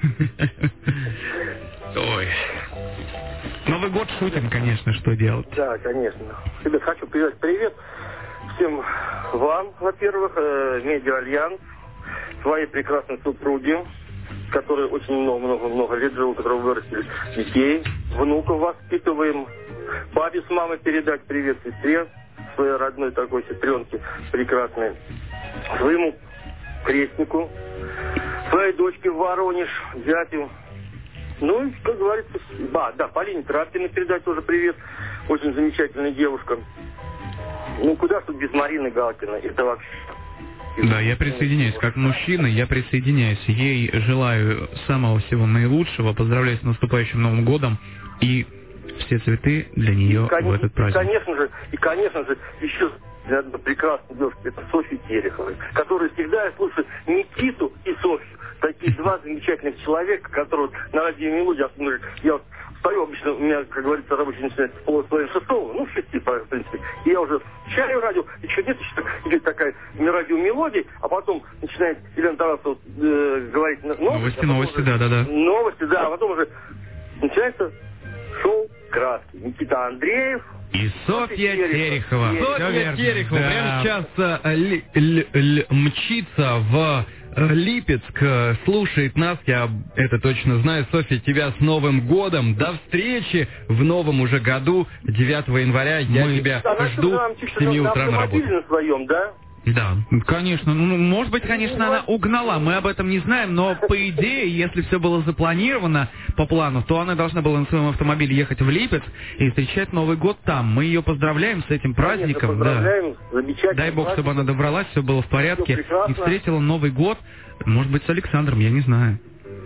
Ой. Новый год шутим, конечно, что делать. Да, конечно. Ребят, хочу передать привет всем вам, во-первых, Медиа-Альянс, своей прекрасной супруге, которые очень много лет живут, которые вырастили детей, внуков воспитываем. Папе с мамой передать привет сестре, своей родной такой сестренке прекрасной, своему крестнику, своей дочке в Воронеж, зятю. Ну, и, как говорится, Полине Травкиной передать тоже привет. Очень замечательная девушка. Ну, куда тут без Марины Галкиной? Это вообще... Да, я присоединяюсь. Как мужчина, я присоединяюсь. Ей желаю самого всего наилучшего. Поздравляю с наступающим Новым годом. И все цветы для нее в этот праздник. И, конечно же, еще одна прекрасная девушка, это Софья Терехова, которая всегда, я слушаю Никиту и Софью. Такие два замечательных человека, которые на радио «Мелодия», я вот стою обычно, у меня, как говорится, рабочий начинается с 5:30, в 6, в принципе. И я уже включаю радио, и что нет, идет такая радио «Мелодия», а потом начинает Елена Тарасова говорить новости. Новости, да. Новости, да, а потом уже начинается шоу «Краски». Никита Андреев. И Софья Терехова. Софья Терехова прямо сейчас мчится в Липецк, слушает нас, я это точно знаю. Софья, тебя с Новым годом, до встречи в новом уже году, 9 января, я тебя жду в 7 утра на работу. На своем, да? Да, конечно. Ну, может быть, конечно, она угнала. Мы об этом не знаем, но по идее, если все было запланировано по плану, то она должна была на своем автомобиле ехать в Липецк и встречать Новый год там. Мы ее поздравляем с этим праздником. Поздравляем, замечательно. Дай бог, чтобы она добралась, все было в порядке и встретила Новый год, может быть, с Александром, я не знаю.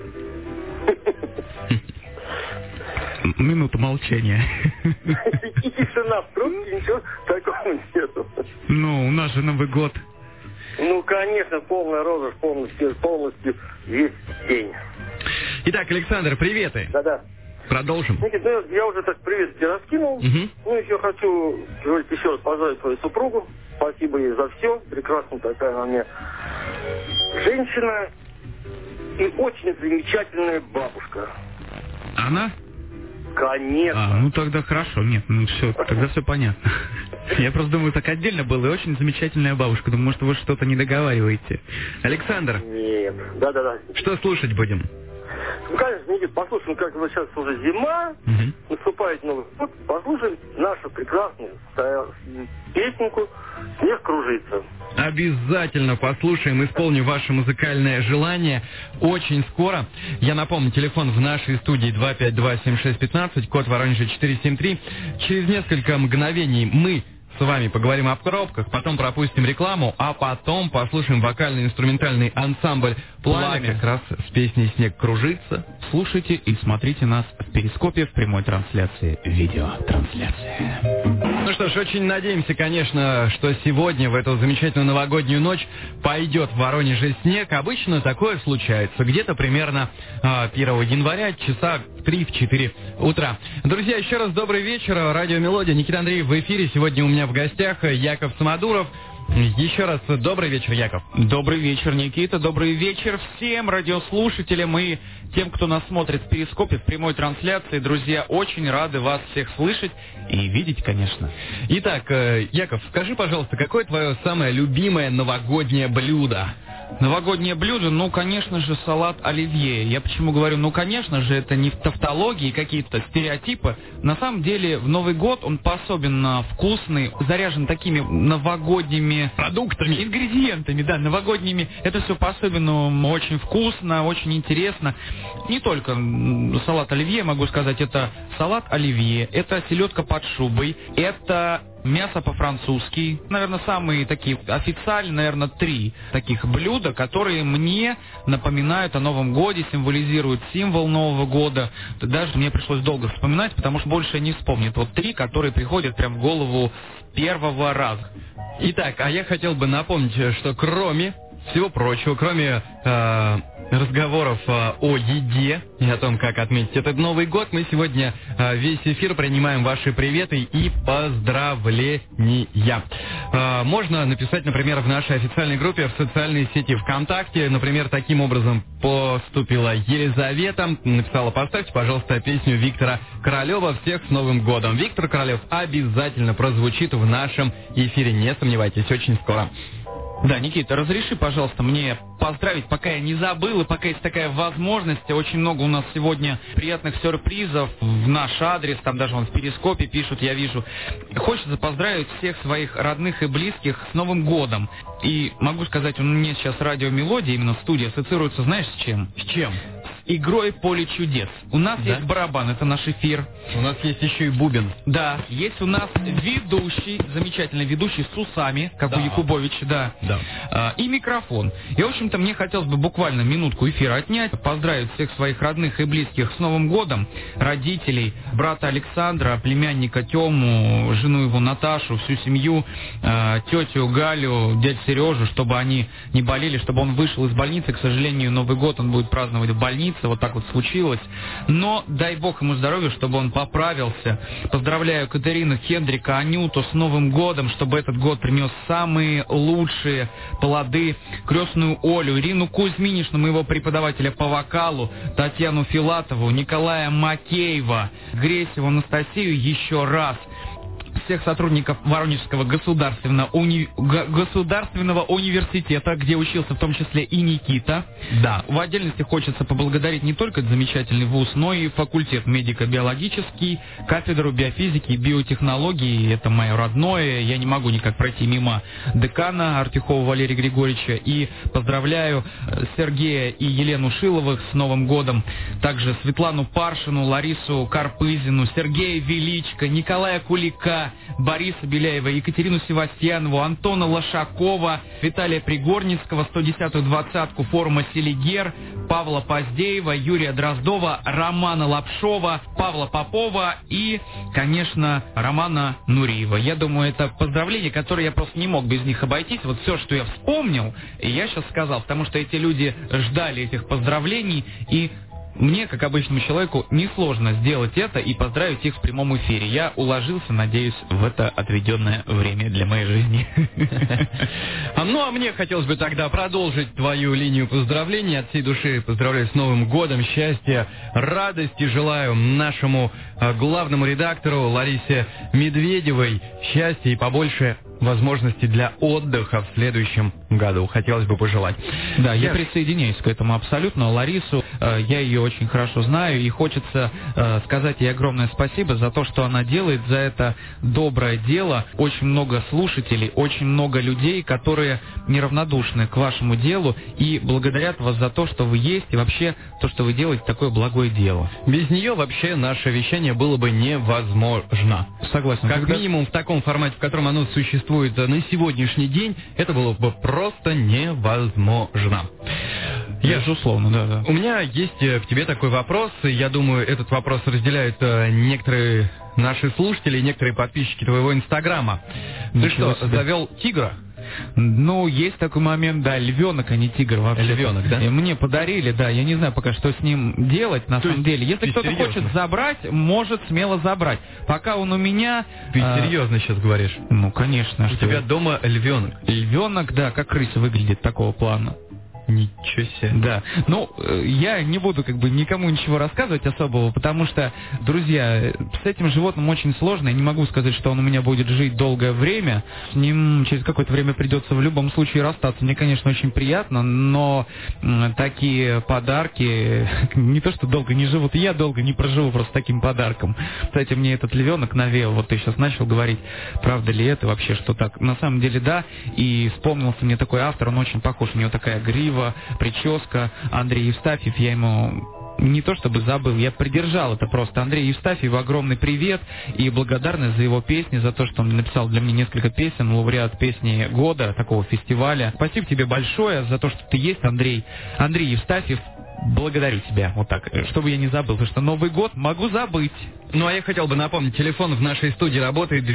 Минуту молчания. И тишина в трубке, ничего такого нету. Ну, у нас же Новый год. Ну, конечно, полный розыгрыш, полностью весь день. Итак, Александр, приветы. Да-да. Продолжим. Никит, я уже так привет тебе раскинул. Ну, еще хочу еще раз поздравить свою супругу. Спасибо ей за все. Прекрасная такая она мне женщина и очень замечательная бабушка. Она? Конечно. Ну тогда хорошо. Нет, ну все, тогда все понятно. Я просто думаю, так отдельно было. И очень замечательная бабушка. Думаю, может, вы что-то не договариваете. Александр. Нет. Да-да-да. Что слушать будем? Ну, конечно, Никит, послушаем, как вот сейчас уже зима, наступает Новый год, послушаем нашу прекрасную песенку «Снег кружится». Обязательно послушаем, исполним ваше музыкальное желание очень скоро. Я напомню, телефон в нашей студии 252-7615, код Воронежа 473. Через несколько мгновений мы с вами поговорим о пробках, потом пропустим рекламу, а потом послушаем вокально-инструментальный ансамбль «Пламя» как раз с песней «Снег кружится». Слушайте и смотрите нас в Перископе в прямой трансляции, видеотрансляции. Ну что ж, очень надеемся, конечно, что сегодня, в эту замечательную новогоднюю ночь, пойдет в Воронеже снег. Обычно такое случается где-то примерно 1 января, часа в 3-4 утра. Друзья, еще раз добрый вечер. Радио «Мелодия». Никита Андреев в эфире. Сегодня у меня в гостях Яков Самодуров. Еще раз добрый вечер, Яков. Добрый вечер, Никита. Добрый вечер всем радиослушателям и тем, кто нас смотрит в Перископе, в прямой трансляции. Друзья, очень рады вас всех слышать и видеть, конечно. Итак, Яков, скажи, пожалуйста, какое твое самое любимое новогоднее блюдо? Новогоднее блюдо, ну, конечно же, салат оливье. Я почему говорю, ну, конечно же, это не тавтологии, какие-то стереотипы. На самом деле, в Новый год он по-особенно вкусный, заряжен такими новогодними продуктами, ингредиентами, да, новогодними. Это все по-особенному очень вкусно, очень интересно. Не только салат оливье, могу сказать, это салат оливье, это селедка под шубой, это мясо по-французски. Наверное, самые такие официальные, наверное, 3 таких блюда, которые мне напоминают о Новом годе, символизируют символ Нового года. Даже мне пришлось долго вспоминать, потому что больше не вспомню. Это вот 3, которые приходят прям в голову первого раза. Итак, а я хотел бы напомнить, что кроме всего прочего, кроме разговоров о еде и о том, как отметить этот Новый год, мы сегодня весь эфир принимаем ваши приветы и поздравления. Можно написать, например, в нашей официальной группе в социальной сети ВКонтакте. Например, таким образом поступила Елизавета. Написала: поставьте, пожалуйста, песню Виктора Королева «Всех с Новым годом». Виктор Королев обязательно прозвучит в нашем эфире, не сомневайтесь, очень скоро. Да, Никита, разреши, пожалуйста, мне поздравить, пока я не забыл, и пока есть такая возможность. Очень много у нас сегодня приятных сюрпризов в наш адрес, там даже вон в Перископе пишут, я вижу. Хочется поздравить всех своих родных и близких с Новым годом. И могу сказать, у меня сейчас радио «Мелодия», именно студия, ассоциируется, знаешь, с чем? С чем? Игрой «Поле чудес». У нас есть барабан, это наш эфир. У нас есть еще и бубен. Да, есть у нас ведущий, замечательный ведущий с усами, как у Якубовича, да. И микрофон. И, в общем-то, мне хотелось бы буквально минутку эфира отнять, поздравить всех своих родных и близких с Новым годом, родителей, брата Александра, племянника Тему, жену его Наташу, всю семью, тетю Галю, дядю Сережу, чтобы они не болели, чтобы он вышел из больницы. К сожалению, Новый год он будет праздновать в больнице. Вот так вот случилось. Но дай бог ему здоровья, чтобы он поправился. Поздравляю Катерину, Хендрика, Анюту с Новым годом, чтобы этот год принес самые лучшие плоды. Крестную Олю, Ирину Кузьминишну, моего преподавателя по вокалу, Татьяну Филатову, Николая Макеева, Гресеву Анастасию еще раз. Всех сотрудников Воронежского государственного университета, где учился в том числе и Никита. Да. В отдельности хочется поблагодарить не только замечательный вуз, но и факультет медико-биологический, кафедру биофизики и биотехнологии. Это мое родное. Я не могу никак пройти мимо декана Артюхова Валерия Григорьевича. И поздравляю Сергея и Елену Шиловых с Новым годом. Также Светлану Паршину, Ларису Карпызину, Сергея Величко, Николая Кулика, Бориса Беляева, Екатерину Севастьянову, Антона Лошакова, Виталия Пригорницкого, 110-ю двадцатку форума «Селигер», Павла Поздеева, Юрия Дроздова, Романа Лапшова, Павла Попова и, конечно, Романа Нуриева. Я думаю, это поздравления, которые я просто не мог без них обойтись. Вот все, что я вспомнил, я сейчас сказал, потому что эти люди ждали этих поздравлений, и мне, как обычному человеку, несложно сделать это и поздравить их в прямом эфире. Я уложился, надеюсь, в это отведенное время для моей жизни. Ну, а мне хотелось бы тогда продолжить твою линию поздравлений. От всей души поздравляю с Новым годом, счастья, радости желаю нашему главному редактору Ларисе Медведевой. Счастья и побольше возможностей для отдыха в следующем году. Хотелось бы пожелать. Да, я присоединяюсь к этому абсолютно. Ларису, я ее очень хорошо знаю, и хочется сказать ей огромное спасибо за то, что она делает, за это доброе дело. Очень много слушателей, очень много людей, которые неравнодушны к вашему делу и благодарят вас за то, что вы есть, и вообще то, что вы делаете, такое благое дело. Без нее вообще наше вещание было бы невозможно. Согласен. Как минимум в таком формате, в котором оно существует на сегодняшний день, это было бы просто невозможно. Безусловно, да. У меня есть к тебе такой вопрос, и я думаю, этот вопрос разделяют некоторые наши слушатели, некоторые подписчики твоего Инстаграма. Ты что, завел тигра? Ну, есть такой момент, да, львенок, а не тигр вообще. Львенок, да? Мне подарили, да, я не знаю пока, что с ним делать, на самом деле. Если кто-то хочет забрать, может смело забрать. Пока он у меня... Ты серьезно сейчас говоришь? Ну, конечно. У тебя дома львенок? Львенок, да, как крыса выглядит такого плана. Ничего себе. Да. Ну, я не буду никому ничего рассказывать особого, потому что, друзья, с этим животным очень сложно. Я не могу сказать, что он у меня будет жить долгое время. С ним через какое-то время придется в любом случае расстаться. Мне, конечно, очень приятно, но такие подарки не то, что долго не живут. Я долго не проживу просто таким подарком. Кстати, мне этот львенок навеял. Вот ты сейчас начал говорить, правда ли это вообще, что так. На самом деле, да. И вспомнился мне такой автор, он очень похож. У него такая грива, прическа. Андрей Евстафьев, я ему не то чтобы забыл, я придержал это просто. Андрей Евстафьев, огромный привет и благодарность за его песни, за то, что он написал для меня несколько песен, лауреат песни года, такого фестиваля. Спасибо тебе большое за то, что ты есть, Андрей. Андрей Евстафьев, благодарю тебя, вот так, чтобы я не забыл, потому что Новый год могу забыть. Ну, а я хотел бы напомнить, телефон в нашей студии работает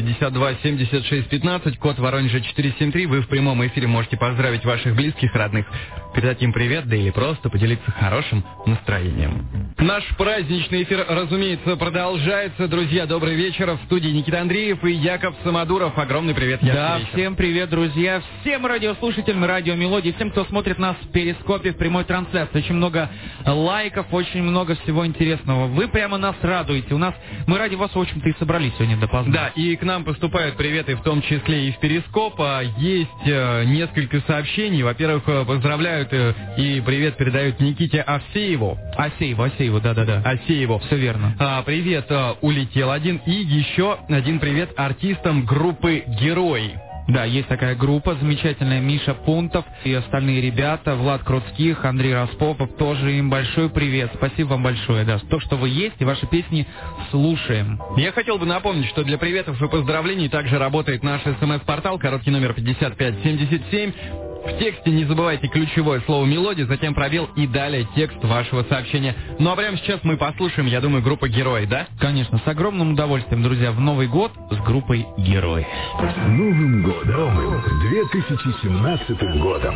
252-76-15, код Воронежа 473. Вы в прямом эфире можете поздравить ваших близких, родных, передать им привет, да или просто поделиться хорошим настроением. Наш праздничный эфир, разумеется, продолжается. Друзья, добрый вечер. В студии Никита Андреев и Яков Самодуров. Огромный привет, Да, всем привет, друзья. Всем радиослушателям Радио Мелодии, всем, кто смотрит нас в Перископе, в прямой трансляции. Очень много лайков, очень много всего интересного. Вы прямо нас радуете. Мы ради вас, в общем-то, и собрались сегодня допоздна. Да, и к нам поступают приветы, в том числе и в Перископ. Есть несколько сообщений. Во-первых, поздравляют и привет передают Никите Овсееву. Осееву, да-да-да. Осееву. Все верно. Привет улетел один. И еще один привет артистам группы «Герой». Да, есть такая группа замечательная, Миша Пунтов и остальные ребята, Влад Крутских, Андрей Распопов, тоже им большой привет. Спасибо вам большое, да, то, что вы есть, и ваши песни слушаем. Я хотел бы напомнить, что для приветов и поздравлений также работает наш СМС-портал, короткий номер 5577. В тексте не забывайте ключевое слово «мелодия», затем пробел и далее текст вашего сообщения. Ну а прямо сейчас мы послушаем, я думаю, группа «Герой», да? Конечно, с огромным удовольствием, друзья, в Новый год с группой «Герой». С Новым годом! 2017 годом!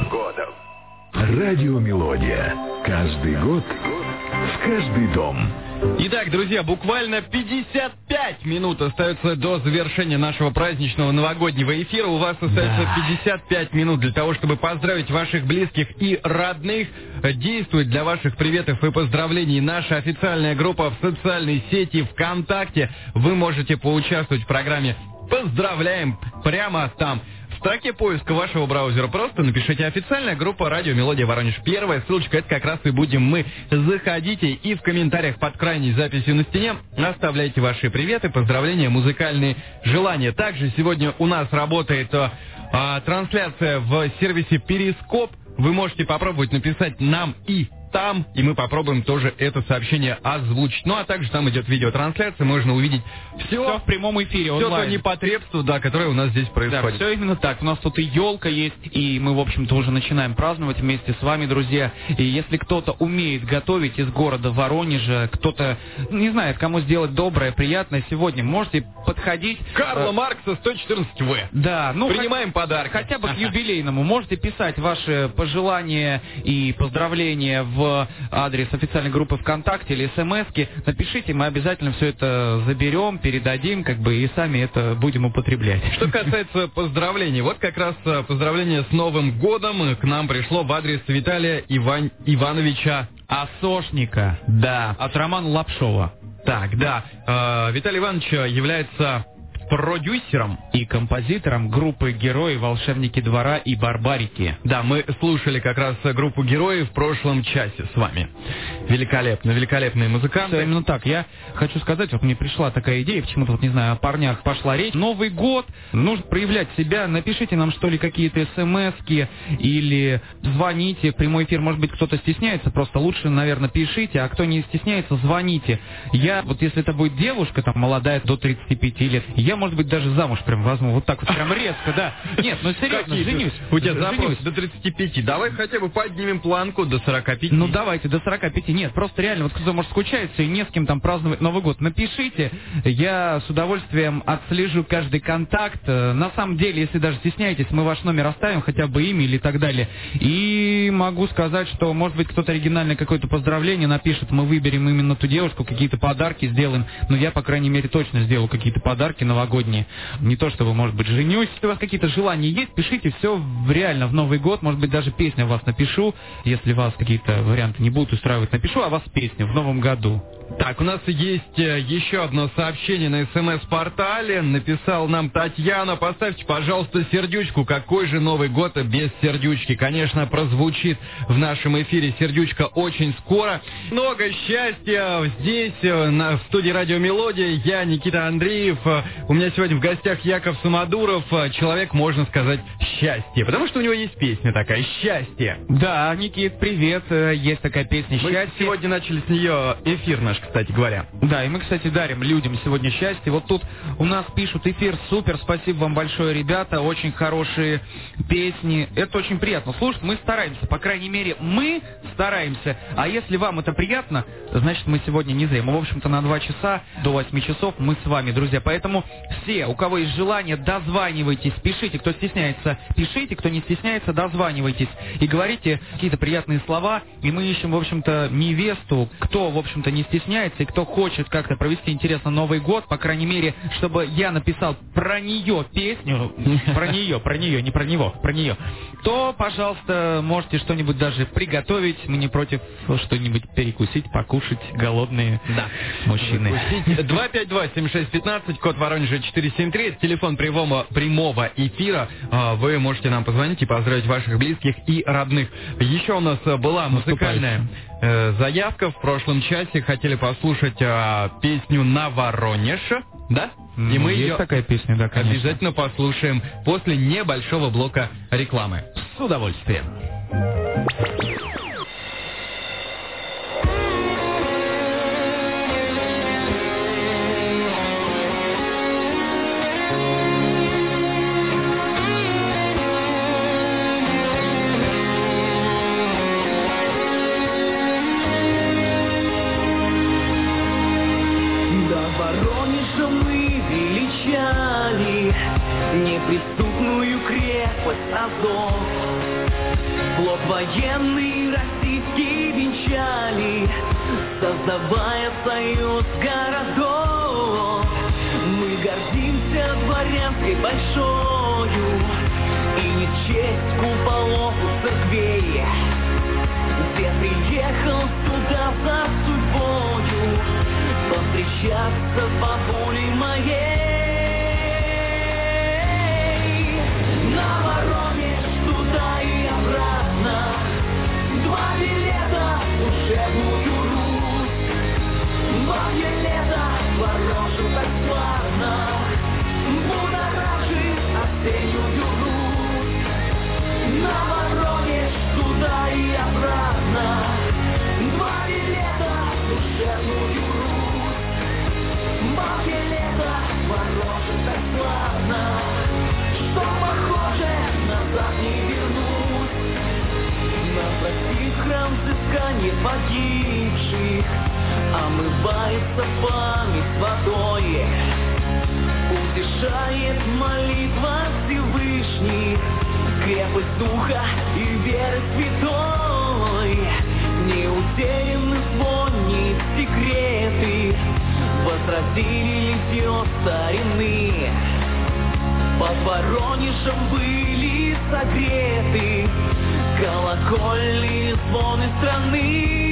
Радио Мелодия. Каждый год в каждый дом. Итак, друзья, буквально 55 минут остается до завершения нашего праздничного новогоднего эфира. У вас остается 55 минут для того, чтобы поздравить ваших близких и родных. Действует для ваших приветов и поздравлений наша официальная группа в социальной сети ВКонтакте. Вы можете поучаствовать в программе «Поздравляем» прямо там. В строке поиска вашего браузера просто напишите «Официальная группа Радио Мелодия Воронеж». Первая ссылочка, это как раз и будем мы. Заходите и в комментариях под крайней записью на стене оставляйте ваши приветы, поздравления, музыкальные желания. Также сегодня у нас работает трансляция в сервисе Перископ. Вы можете попробовать написать нам и там, и мы попробуем тоже это сообщение озвучить. Ну, а также там идет видеотрансляция, можно увидеть все в прямом эфире, все онлайн. то непотребство, да, которое у нас здесь происходит. Да, все именно так. У нас тут и елка есть, и мы, в общем-то, уже начинаем праздновать вместе с вами, друзья. И если кто-то умеет готовить из города Воронежа, кто-то не знает, кому сделать доброе, приятное сегодня, можете подходить. Карла Маркса, 114В. Да, ну принимаем подарки. Хотя бы к юбилейному. Можете писать ваши пожелания и поздравления в адрес официальной группы ВКонтакте или СМСки. Напишите, мы обязательно все это заберем, передадим, как бы и сами это будем употреблять. Что касается поздравлений, вот как раз поздравление с Новым годом к нам пришло в адрес Виталия Ивановича Осошника. Да. От Романа Лапшова. Так, да. Виталий Иванович является продюсером и композитором группы «Герои», «Волшебники двора» и «Барбарики». Да, мы слушали как раз группу «Герои» в прошлом часе с вами. Великолепно, великолепные музыканты. Все именно так. Я хочу сказать, вот мне пришла такая идея, почему-то, вот не знаю, о парнях пошла речь. Новый год, нужно проявлять себя. Напишите нам, что ли, какие-то смски или звоните. Прямой эфир, может быть, кто-то стесняется, просто лучше, наверное, пишите, а кто не стесняется, звоните. Я, вот если это будет девушка, там, молодая, до 35 лет, я, может быть, даже замуж прям возьму, вот так вот прям резко, да. Нет, ну серьезно, женюсь. У тебя запрос до 35, давай хотя бы поднимем планку до 45. Ну давайте, до 45, нет, просто реально, вот кто может скучается и не с кем там праздновать Новый год, напишите, я с удовольствием отслежу каждый контакт. На самом деле, если даже стесняетесь, мы ваш номер оставим, хотя бы имя или так далее. И могу сказать, что, может быть, кто-то оригинальное какое-то поздравление напишет, мы выберем именно ту девушку, какие-то подарки сделаем, но я, по крайней мере, точно сделаю какие-то подарки новогодние. Не то, что вы, может быть, женюсь. Если у вас какие-то желания есть, пишите все реально в Новый год. Может быть, даже песню о вас напишу. Если вас какие-то варианты не будут устраивать, напишу о вас песню в Новом году. Так, у нас есть еще одно сообщение на СМС-портале. Написал нам Татьяна. Поставьте, пожалуйста, сердючку. Какой же Новый год без сердючки? Конечно, прозвучит в нашем эфире сердючка очень скоро. Много счастья здесь, в студии Радио Мелодия. Я Никита Андреев. У меня сегодня в гостях Яков Самодуров. Человек, можно сказать, счастье. Потому что у него есть песня такая «Счастье». Да, Никит, привет. Есть такая песня «Счастье». Мы сегодня начали с нее эфир наш, кстати говоря. Да, и мы, кстати, дарим людям сегодня счастье. Вот тут у нас пишут: эфир супер, спасибо вам большое, ребята, очень хорошие песни. Это очень приятно слушать. Мы стараемся, по крайней мере, мы стараемся. А если вам это приятно, значит, мы сегодня не зря. Мы, в общем-то, на 2 часа до 8 часов мы с вами, друзья. Поэтому все, у кого есть желание, дозванивайтесь, пишите. Кто стесняется, пишите. Кто не стесняется, дозванивайтесь. И говорите какие-то приятные слова. И мы ищем, в общем-то, невесту, кто, в общем-то, не стесняется и кто хочет как-то провести интересно Новый год, по крайней мере, чтобы я написал про нее песню, про нее, не про него, про нее, то, пожалуйста, можете что-нибудь даже приготовить. Мы не против что-нибудь перекусить, покушать, голодные мужчины. 252-7615, код Воронежа 473, это телефон прямого эфира. Вы можете нам позвонить и поздравить ваших близких и родных. Еще у нас была музыкальная заявка в прошлом часе. Хотели послушать песню «На Воронеж». Да? И мы есть ее такая песня, да, конечно. Обязательно послушаем после небольшого блока рекламы. С удовольствием. Неприступную крепость Азов, флот военный российский венчали, создавая союз городов. Мы гордимся дворянской большою, и не честь куполов у церквей, где приехал сюда за судьбою повстречаться по воле моей. На Воронеж туда и обратно, 2 билета в душевную Русь. 2 билета в Воронеж так славно будоражит осеннюю Русь. На Воронеж туда и обратно, Бабье лето, морозы так славно, что похоже назад не вернуть. Напротив храм взыскания погибших омывается память водой. Утешает молитва Всевышних, крепость духа и веры святой. Не утеряны звонит секреты, возродили литье старины. Под Воронежем были согреты колокольные звоны страны.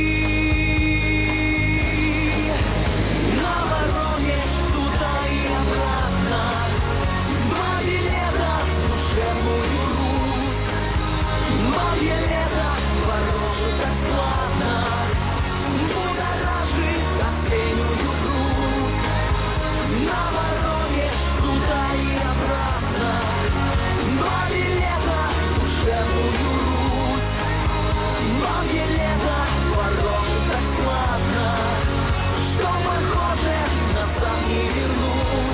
На Воронеж туда и обратно, два билета в душевную Русь. Бабье лето, Воронеж так славно, будоражит осеннюю грудь. На Воронеж туда и обратно, два билета в душевную Русь. Бабье лето, Воронеж так славно, что похоже назад не вернуть.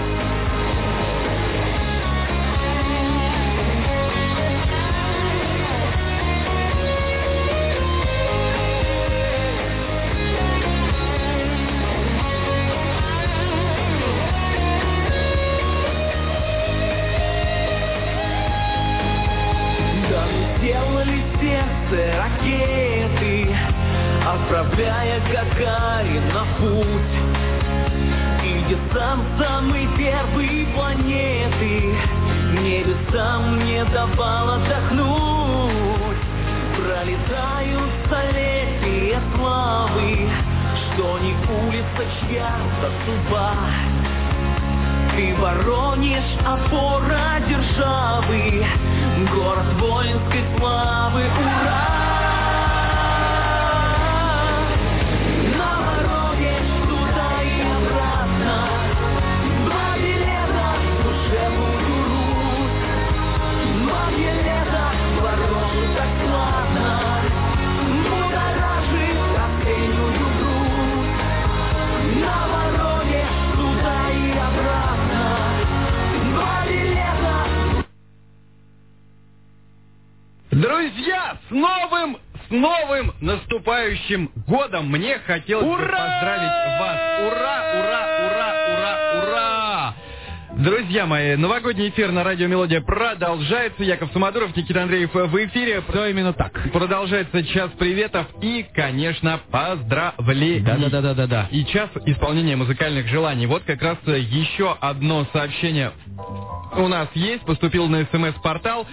Да мы сделали сердце ракеты, отправляя Гагарина в путь. И десант самой первой планеты небесам не давал отдохнуть. Пролетают столетия славы, что не улица чья-то судьба. Ты, Воронеж, опора державы, город воинской славы, ура! На Воронеж туда и обратно, два билета в душевную Русь. Бабье лето, Воронеж так славно, будоражит осеннюю грудь. На Воронеж туда и обратно, два билета. Друзья, с новым наступающим годом! Мне хотелось бы поздравить вас. Ура, ура, ура, ура, ура! Друзья мои, новогодний эфир на радио «Мелодия» продолжается. Яков Самодуров, Никита Андреев в эфире. Все именно так. Продолжается час приветов и, конечно, поздравлений. Да. И час исполнения музыкальных желаний. Вот как раз еще одно сообщение у нас есть, поступил на СМС-портал.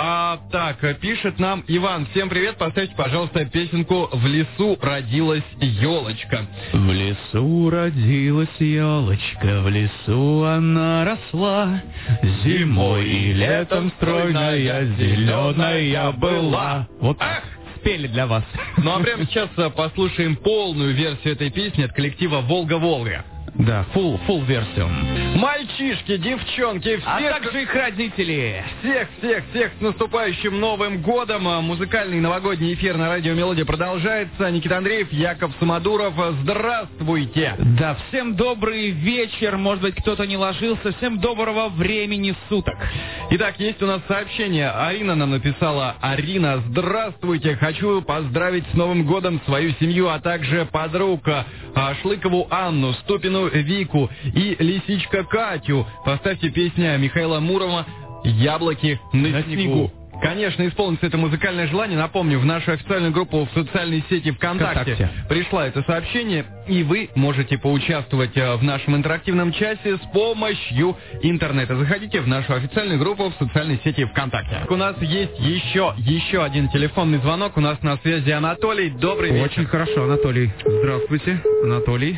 Так, пишет нам Иван. Всем привет, поставьте, пожалуйста, песенку «В лесу родилась елочка». В лесу родилась елочка, в лесу она росла, зимой и летом стройная, зеленая была. Вот так. Спели для вас. Ну а прямо сейчас послушаем полную версию этой песни от коллектива «Волга-Волга». Да, full версию. Мальчишки, девчонки, всех... А также их родители. Всех с наступающим Новым годом. Музыкальный новогодний эфир на радио «Мелодия» продолжается. Никита Андреев, Яков Самодуров. Здравствуйте. Да, всем добрый вечер. Может быть, кто-то не ложился. Всем доброго времени суток. Итак, есть у нас сообщение. Арина нам написала. Арина, здравствуйте. Хочу поздравить с Новым годом свою семью, а также подруг Шлыкову Анну, Ступину Вику и Лисичка Катю. Поставьте песню Михаила Мурома «Яблоки на снегу». Конечно, исполнится это музыкальное желание. Напомню, в нашу официальную группу в социальной сети ВКонтакте пришло это сообщение, и вы можете поучаствовать в нашем интерактивном часе с помощью интернета. Заходите в нашу официальную группу в социальной сети ВКонтакте. У нас есть еще один телефонный звонок. У нас на связи Анатолий. Добрый вечер. Очень хорошо, Анатолий. Здравствуйте, Анатолий.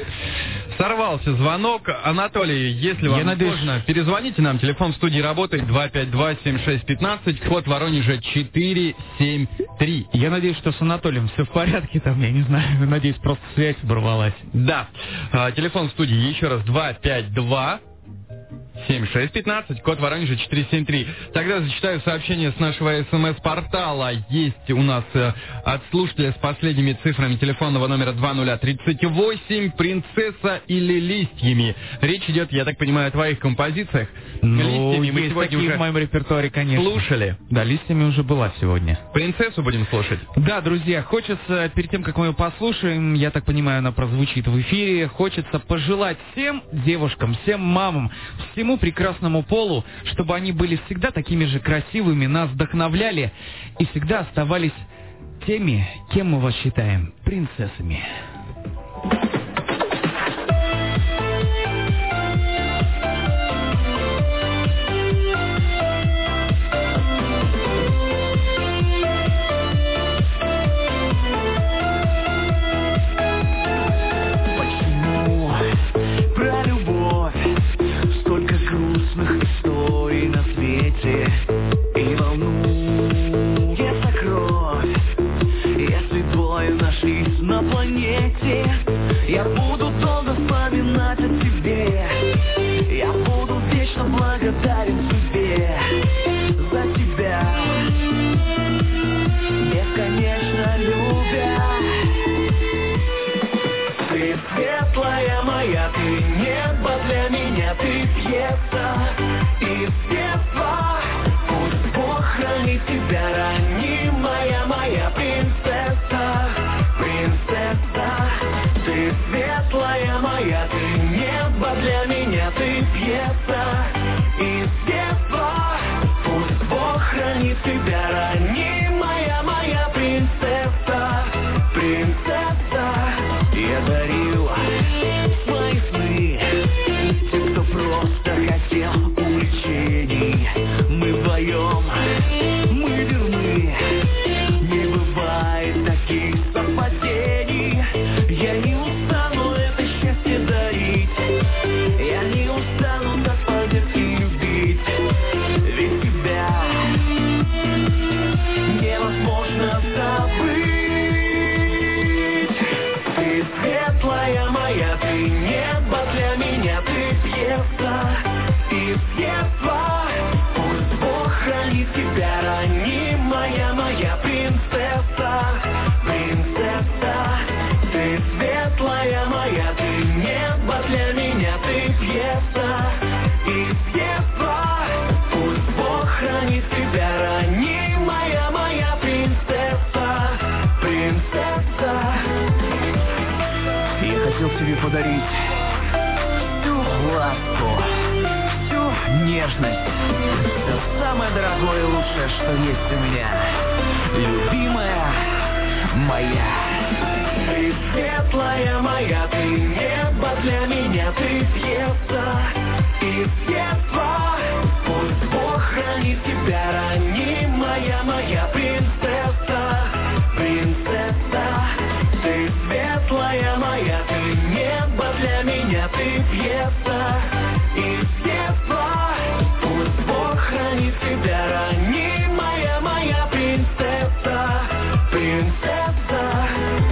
Сорвался звонок. Анатолий, если вам можно, перезвоните нам. Телефон в студии работает 252-7615, код Воронежа 473. Я надеюсь, что с Анатолием все в порядке там, я не знаю. Надеюсь, просто связь оборвалась. Да. Телефон в студии еще раз 252 7615, код Воронежа 473. Тогда зачитаю сообщение с нашего СМС-портала. Есть у нас от слушателя с последними цифрами телефонного номера 2038 «Принцесса или листьями». Речь идет, я так понимаю, о твоих композициях. Листьями мы сегодня такие уже в моем репертуаре, конечно. Слушали? Да, листьями уже была сегодня. «Принцессу» будем слушать? Да, друзья, хочется, перед тем, как мы ее послушаем, я так понимаю, она прозвучит в эфире, хочется пожелать всем девушкам, всем мамам, всему прекрасному полу, чтобы они были всегда такими же красивыми, нас вдохновляли и всегда оставались теми, кем мы вас считаем, принцессами. И волнуется кровь, если двое нашлись на планете. Я буду долго вспоминать о тебе, я буду вечно благодарен тебе за тебя, бесконечно любя. Ты светлая моя, ты небо для меня, ты пьеса из детства. Пусть Бог хранит тебя, ранимая моя принцесса, принцесса. Ты светлая моя, ты небо для меня, ты пьеса из детства. Пусть Бог хранит тебя, ранимая моя принцесса, принцесса. Я дарил свои сны тем, кто просто хотел увлечений. Мы вдвоем, мы верны, не бывает таких совпадений. Я не устану это счастье дарить, я не устану так по-детски любить. Ведь тебя невозможно забыть. Ты светлая моя, ты небо для меня, ты пьеса из детства. Пусть Бог хранит тебя, ранимая моя принцесса, принцесса. Ты светлая моя, ты небо для меня, ты пьеса из детства. Пусть Бог хранит тебя, ранимая моя принцесса, принцесса. Я хотел тебе подарить всю ласку, всю нежность, все самое дорогое и лучшее, что есть у меня, любимая моя. Ты светлая моя, ты небо для меня, ты пьеса из детства. Пусть Бог хранит тебя, ранимая моя принцесса, принцесса. Ты светлая моя, ты небо для меня, ты пьеса из детства. Пусть Бог хранит тебя, ранимая моя принцесса, принцесса.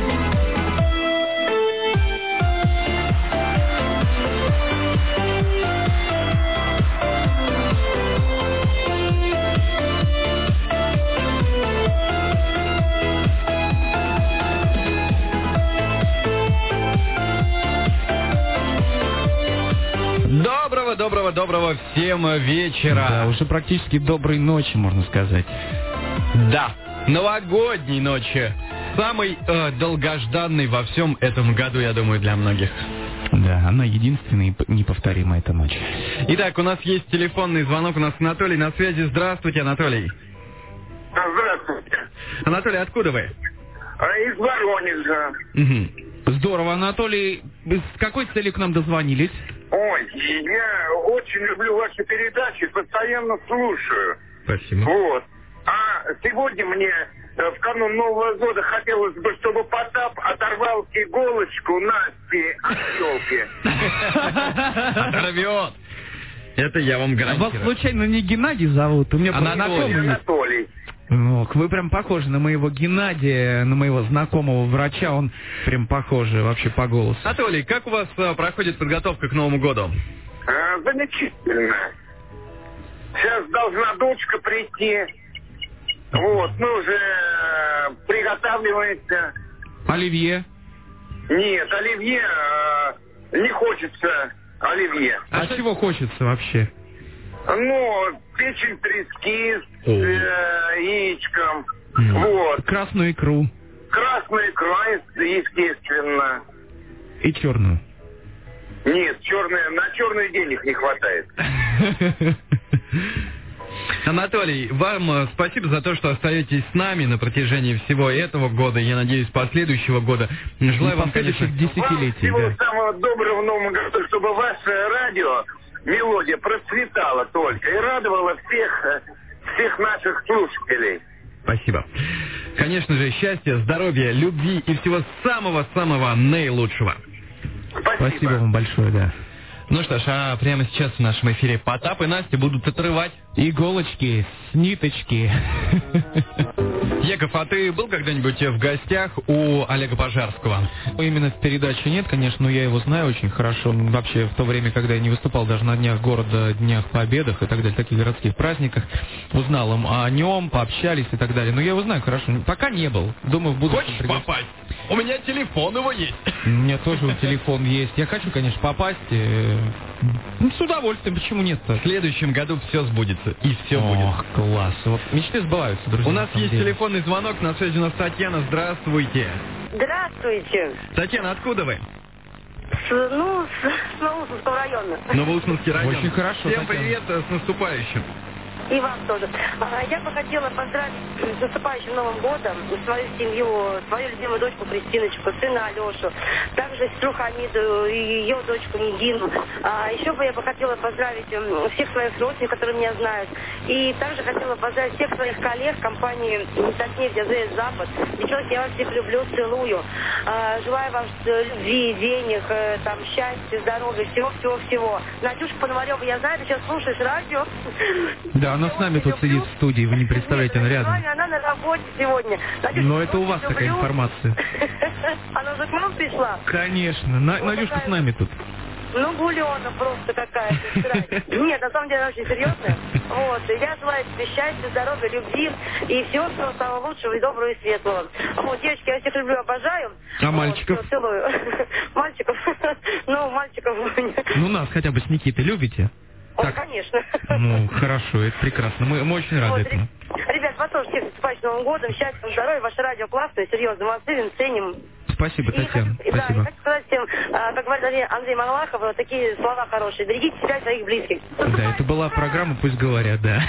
Доброго всем вечера. Да, уже практически доброй ночи, можно сказать. Да, новогодней ночи. Самый долгожданный во всем этом году, я думаю, для многих. Да, она единственная и неповторимая эта ночь. Итак, у нас есть телефонный звонок, у нас Анатолий на связи. Здравствуйте, Анатолий. Здравствуйте. Анатолий, откуда вы? Из Воронежа. Угу. Здорово, Анатолий. С какой целью к нам дозвонились? Ой, я очень люблю ваши передачи, постоянно слушаю. Спасибо. Вот. А сегодня мне в канун Нового года хотелось бы, чтобы Потап оторвал иголочку Насти от елки. Оторвет. Это я вам гарантирую. Вас случайно не Геннадий зовут? У меня Анатолий. Ох, вы прям похожи на моего Геннадия, на моего знакомого врача, он прям похожий вообще по голосу. Анатолий, как у вас проходит подготовка к Новому году? замечательно. Сейчас должна дочка прийти. Вот, мы уже приготавливаемся. Оливье? Нет, оливье не хочется оливье. А чего хочется вообще? Ну, печень трески с яичком. Вот. Красную икру. Красная икра, естественно. И черную. Нет, черная, на черную денег не хватает. Анатолий, вам спасибо за то, что остаетесь с нами на протяжении всего этого года, я надеюсь, последующего года. Желаю вам, конечно, десятилетий. Всего самого доброго в новом году, чтобы ваше радио, мелодия, процветала только и радовала всех наших слушателей. Спасибо. Конечно же, счастья, здоровья, любви и всего самого-самого наилучшего. Спасибо вам большое, да. Ну что ж, а прямо сейчас в нашем эфире Потап и Настя будут отрывать иголочки с ниточки. Яков, а ты был когда-нибудь в гостях у Олега Пожарского? Именно в передаче нет, конечно, но я его знаю очень хорошо. Вообще, в то время, когда я не выступал даже на Днях города, Днях Победах и так далее, таких городских праздниках, узнал о нем, пообщались и так далее. Но я его знаю хорошо. Пока не был. Думаю, в будущем... Хочешь попасть? У меня телефон его есть. У меня тоже телефон есть. Я хочу, конечно, попасть. С удовольствием, почему нет-то? В следующем году все сбудется. И все будет. Ох, класс. Вот мечты сбываются, друзья. У нас есть телефонный звонок, на связи у нас Татьяна. Здравствуйте. Здравствуйте. Татьяна, откуда вы? С Новоуссманского района. Новоуссманский район. Очень хорошо, Всем Татьяна. привет, с наступающим. И вам тоже. Я бы хотела поздравить с наступающим Новым годом свою семью, свою любимую дочку Кристиночку, сына Алешу, также сестру Хамиду и ее дочку Нигину. Еще бы я бы хотела поздравить всех своих родственников, которые меня знают. И также хотела поздравить всех своих коллег компании «Татнефть», АЗС «Запад». Девчонки, я вас всех люблю, целую. Желаю вам любви, денег, там, счастья, здоровья, всего-всего-всего. Надюшка Пономарева, я знаю, ты сейчас слушаешь радио. Да, она с нами тут сидит в студии, вы не представляете, она рядом. Она на работе сегодня. Но это у вас такая информация. Она уже к нам пришла? Конечно, Надюшка с нами тут. Ну, Бульона просто какая-то. Нет, на самом деле она очень серьезная. Вот. Я желаю тебе счастья, здоровья, любви и всего самого лучшего и доброго и светлого. Вот, девочки, я всех люблю, обожаю. А мальчиков? Вот, целую. Мальчиков? Ну, мальчиков... Ну, нас хотя бы с Никитой любите? Так. Конечно. Ну, хорошо, это прекрасно. Мы очень рады этому. Ребят, вас тоже всех с наступающим Новым годом. Счастья, здоровья. Ваше радио классное, серьезно. Мы вас любим, ценим. Спасибо, Татьяна. Спасибо. Да, и хочу сказать всем, как говорит Андрей Малахов, вот такие слова хорошие. Берегите себя и своих близких. Да, это была программа «Пусть говорят», да.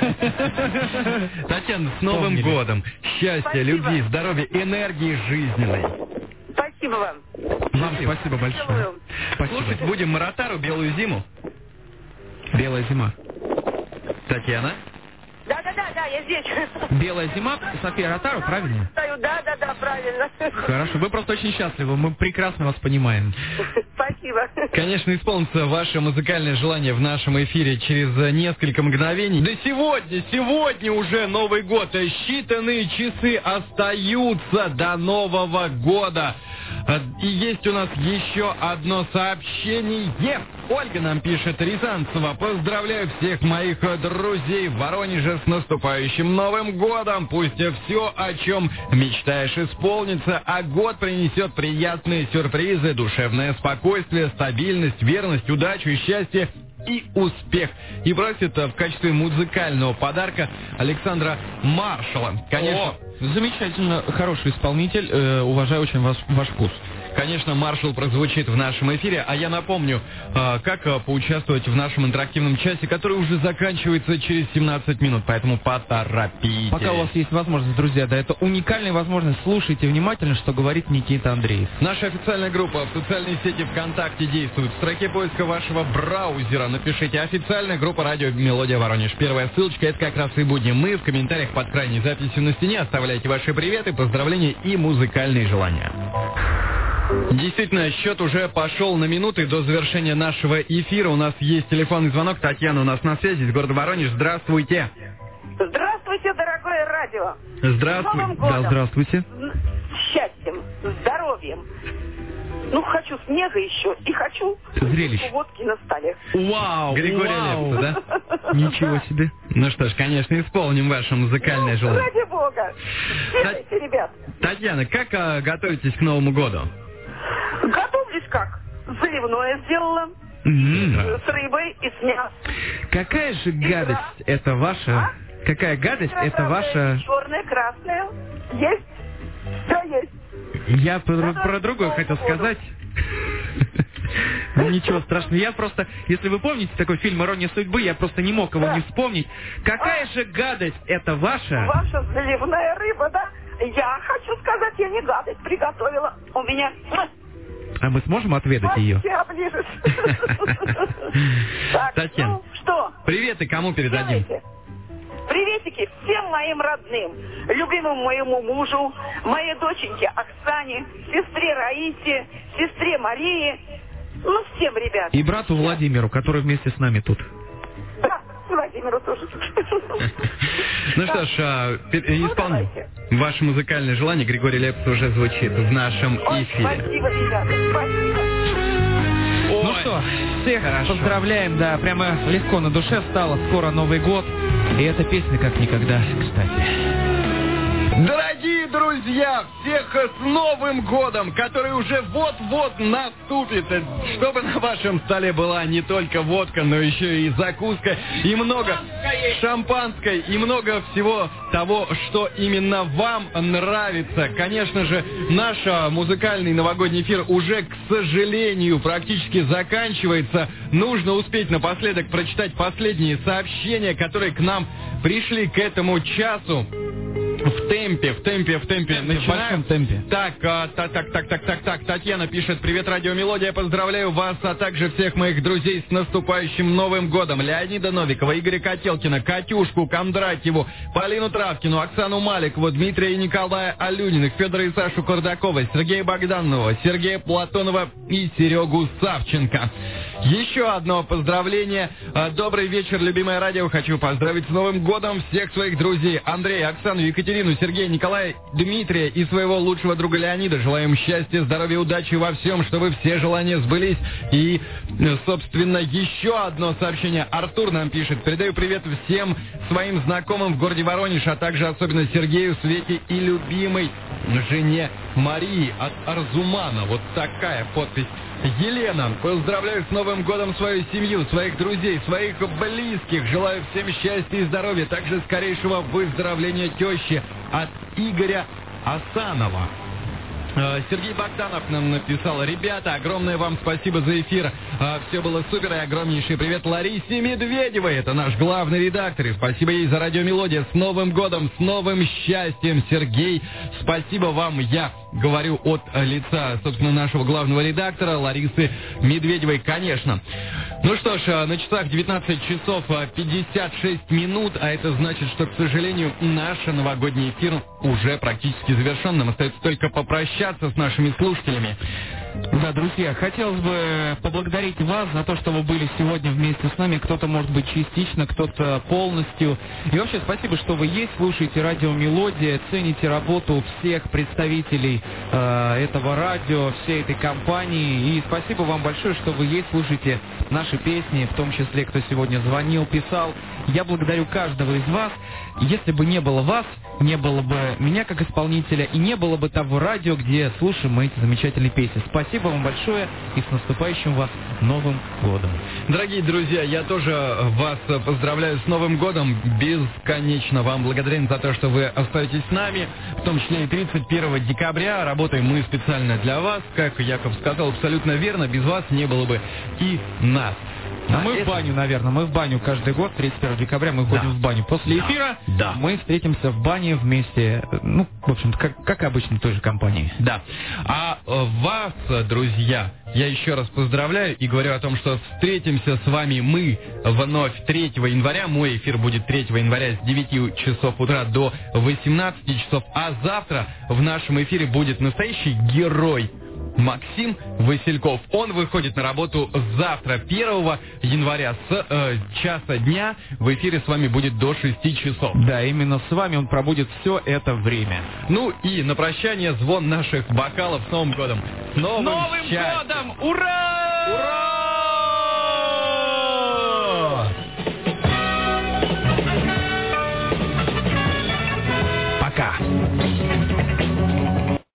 Татьяна, с Новым годом. Счастья, любви, здоровья, энергии жизненной. Спасибо вам. Вам спасибо большое. Спасибо. Слушать будем Маротару «Белую зиму». Белая зима. Татьяна? Да, я здесь. Белая зима, София Ротару, правильно? Да, правильно. Хорошо, вы просто очень счастливы, мы прекрасно вас понимаем. Спасибо. Конечно, исполнится ваше музыкальное желание в нашем эфире через несколько мгновений. Да сегодня уже Новый год, считанные часы остаются до Нового года. И есть у нас еще одно сообщение. Ольга нам пишет: Рязанцева, поздравляю всех моих друзей в Воронеже с наступающим Новым годом. Пусть все, о чем мечтаешь, исполнится, а год принесет приятные сюрпризы, душевное спокойствие, стабильность, верность, удачу и счастье и успех. И просит в качестве музыкального подарка Александра Маршала. Конечно. Замечательно, хороший исполнитель, уважаю очень ваш вкус. Конечно, Маршал прозвучит в нашем эфире, а я напомню, как поучаствовать в нашем интерактивном часе, который уже заканчивается через 17 минут, поэтому поторопитесь. Пока у вас есть возможность, друзья, да, это уникальная возможность, слушайте внимательно, что говорит Никита Андреев. Наша официальная группа в социальной сети ВКонтакте действует. В строке поиска вашего браузера напишите «Официальная группа радио Мелодия Воронеж». Первая ссылочка — это как раз и будем мы. В комментариях под крайней записью на стене оставляйте ваши приветы, поздравления и музыкальные желания. Действительно, счет уже пошел на минуты до завершения нашего эфира. У нас есть телефонный звонок. Татьяна у нас на связи из города Воронеж. Здравствуйте. Здравствуйте, дорогое радио. Здравствуйте. Да, здравствуйте. Счастьем, здоровьем, Ну, хочу снега еще и хочу зрелищ водки на столе. Вау, Григория Лепса, да? Ничего себе. Ну что ж, конечно, исполним ваше музыкальное желание. Ради бога. Делайте, ребят. Татьяна, как готовитесь к Новому году? Готовлюсь как? Заливное сделала. С рыбой и с мясом. Какая же гадость это ваша? Какая гадость это ваша? Черная, красная. Есть? Да, есть. Я про другое хотел сказать. Ничего страшного. Я просто, если вы помните такой фильм «Ирония судьбы», я просто не мог его не вспомнить. Какая же гадость это ваша? Ваша заливная рыба, да? Я хочу сказать, я не гадость приготовила. У меня... А мы сможем отведать ее? Татьяна, ну что? Привет, и кому передадим? Приветики всем моим родным, любимому моему мужу, моей доченьке Оксане, сестре Раисе, сестре Марии, ну всем, ребят. И брату Владимиру, который вместе с нами тут. Да, Владимиру тоже. Ну что ж, исполним ваше музыкальное желание. Григорий Лепс уже звучит в нашем эфире. Спасибо, ребята, спасибо. Ну что, всех поздравляем, да, прямо легко на душе стало, скоро Новый год, и эта песня как никогда, кстати. Дорогие друзья, всех с Новым годом, который уже вот-вот наступит, чтобы на вашем столе была не только водка, но еще и закуска, и много шампанской, и много всего того, что именно вам нравится. Конечно же, наш музыкальный новогодний эфир уже, к сожалению, практически заканчивается. Нужно успеть напоследок прочитать последние сообщения, которые к нам пришли к этому часу. В темпе. Начинаем. В большом темпе. Так. Татьяна пишет: привет, Радио Мелодия, поздравляю вас, а также всех моих друзей с наступающим Новым годом. Леонида Новикова, Игоря Котелкина, Катюшку Кондратьеву, Полину Травкину, Оксану Маликову, Дмитрия и Николая Алюниных, Федора и Сашу Кардакова, Сергея Богданова, Сергея Платонова и Серегу Савченко. Еще одно поздравление. Добрый вечер, любимое радио. Хочу поздравить с Новым годом всех своих друзей: Андрея, Оксану, Екатерину, Сергея, Николая, Дмитрия и своего лучшего друга Леонида. Желаем счастья, здоровья, удачи во всем, чтобы все желания сбылись. И, собственно, еще одно сообщение. Артур нам пишет: передаю привет всем своим знакомым в городе Воронеж, а также особенно Сергею, Свете и любимой жене Марии от Арзумана. Вот такая подпись. Елена: поздравляю с Новым годом свою семью, своих друзей, своих близких. Желаю всем счастья и здоровья, также скорейшего выздоровления тещи от Игоря Асанова. Сергей Богданов нам написал: ребята, огромное вам спасибо за эфир. Все было супер, и огромнейший привет Ларисе Медведевой. Это наш главный редактор. И спасибо ей за Радио Мелодия. С Новым годом, с новым счастьем, Сергей. Спасибо вам, я говорю от лица, собственно, нашего главного редактора Ларисы Медведевой, конечно. Ну что ж, на часах 19 часов 56 минут, а это значит, что, к сожалению, наш новогодний эфир уже практически завершен. Нам остается только попрощаться с нашими слушателями. Да, друзья, хотелось бы поблагодарить вас за то, что вы были сегодня вместе с нами. Кто-то, может быть, частично, кто-то полностью. И вообще спасибо, что вы есть, слушаете Радио Мелодия, цените работу всех представителей этого радио, всей этой компании. И спасибо вам большое, что вы есть, слушаете наши песни, в том числе, кто сегодня звонил, писал. Я благодарю каждого из вас. Если бы не было вас, не было бы меня как исполнителя, и не было бы того радио, где слушаем мы эти замечательные песни. Спасибо вам большое, и с наступающим вас Новым годом. Дорогие друзья, я тоже вас поздравляю с Новым годом. Бесконечно вам благодарен за то, что вы остаетесь с нами, в том числе и 31 декабря. Работаем мы специально для вас. Как Яков сказал, абсолютно верно, без вас не было бы и нас. А мы в баню, наверное, мы в баню каждый год, 31 декабря мы ходим в баню. После эфира мы встретимся в бане вместе, ну, в общем-то, как обычно, в той же компании. Да. А вас, друзья, я еще раз поздравляю и говорю о том, что встретимся с вами мы вновь 3 января. Мой эфир будет 3 января с 9 часов утра до 18 часов. А завтра в нашем эфире будет настоящий герой Максим Васильков. Он выходит на работу завтра, 1 января, с часа дня. В эфире с вами будет до 6 часов. Да, именно с вами он пробудет все это время. Ну и на прощание звон наших бокалов с Новым годом. С Новым годом! Ура! Ура! Пока.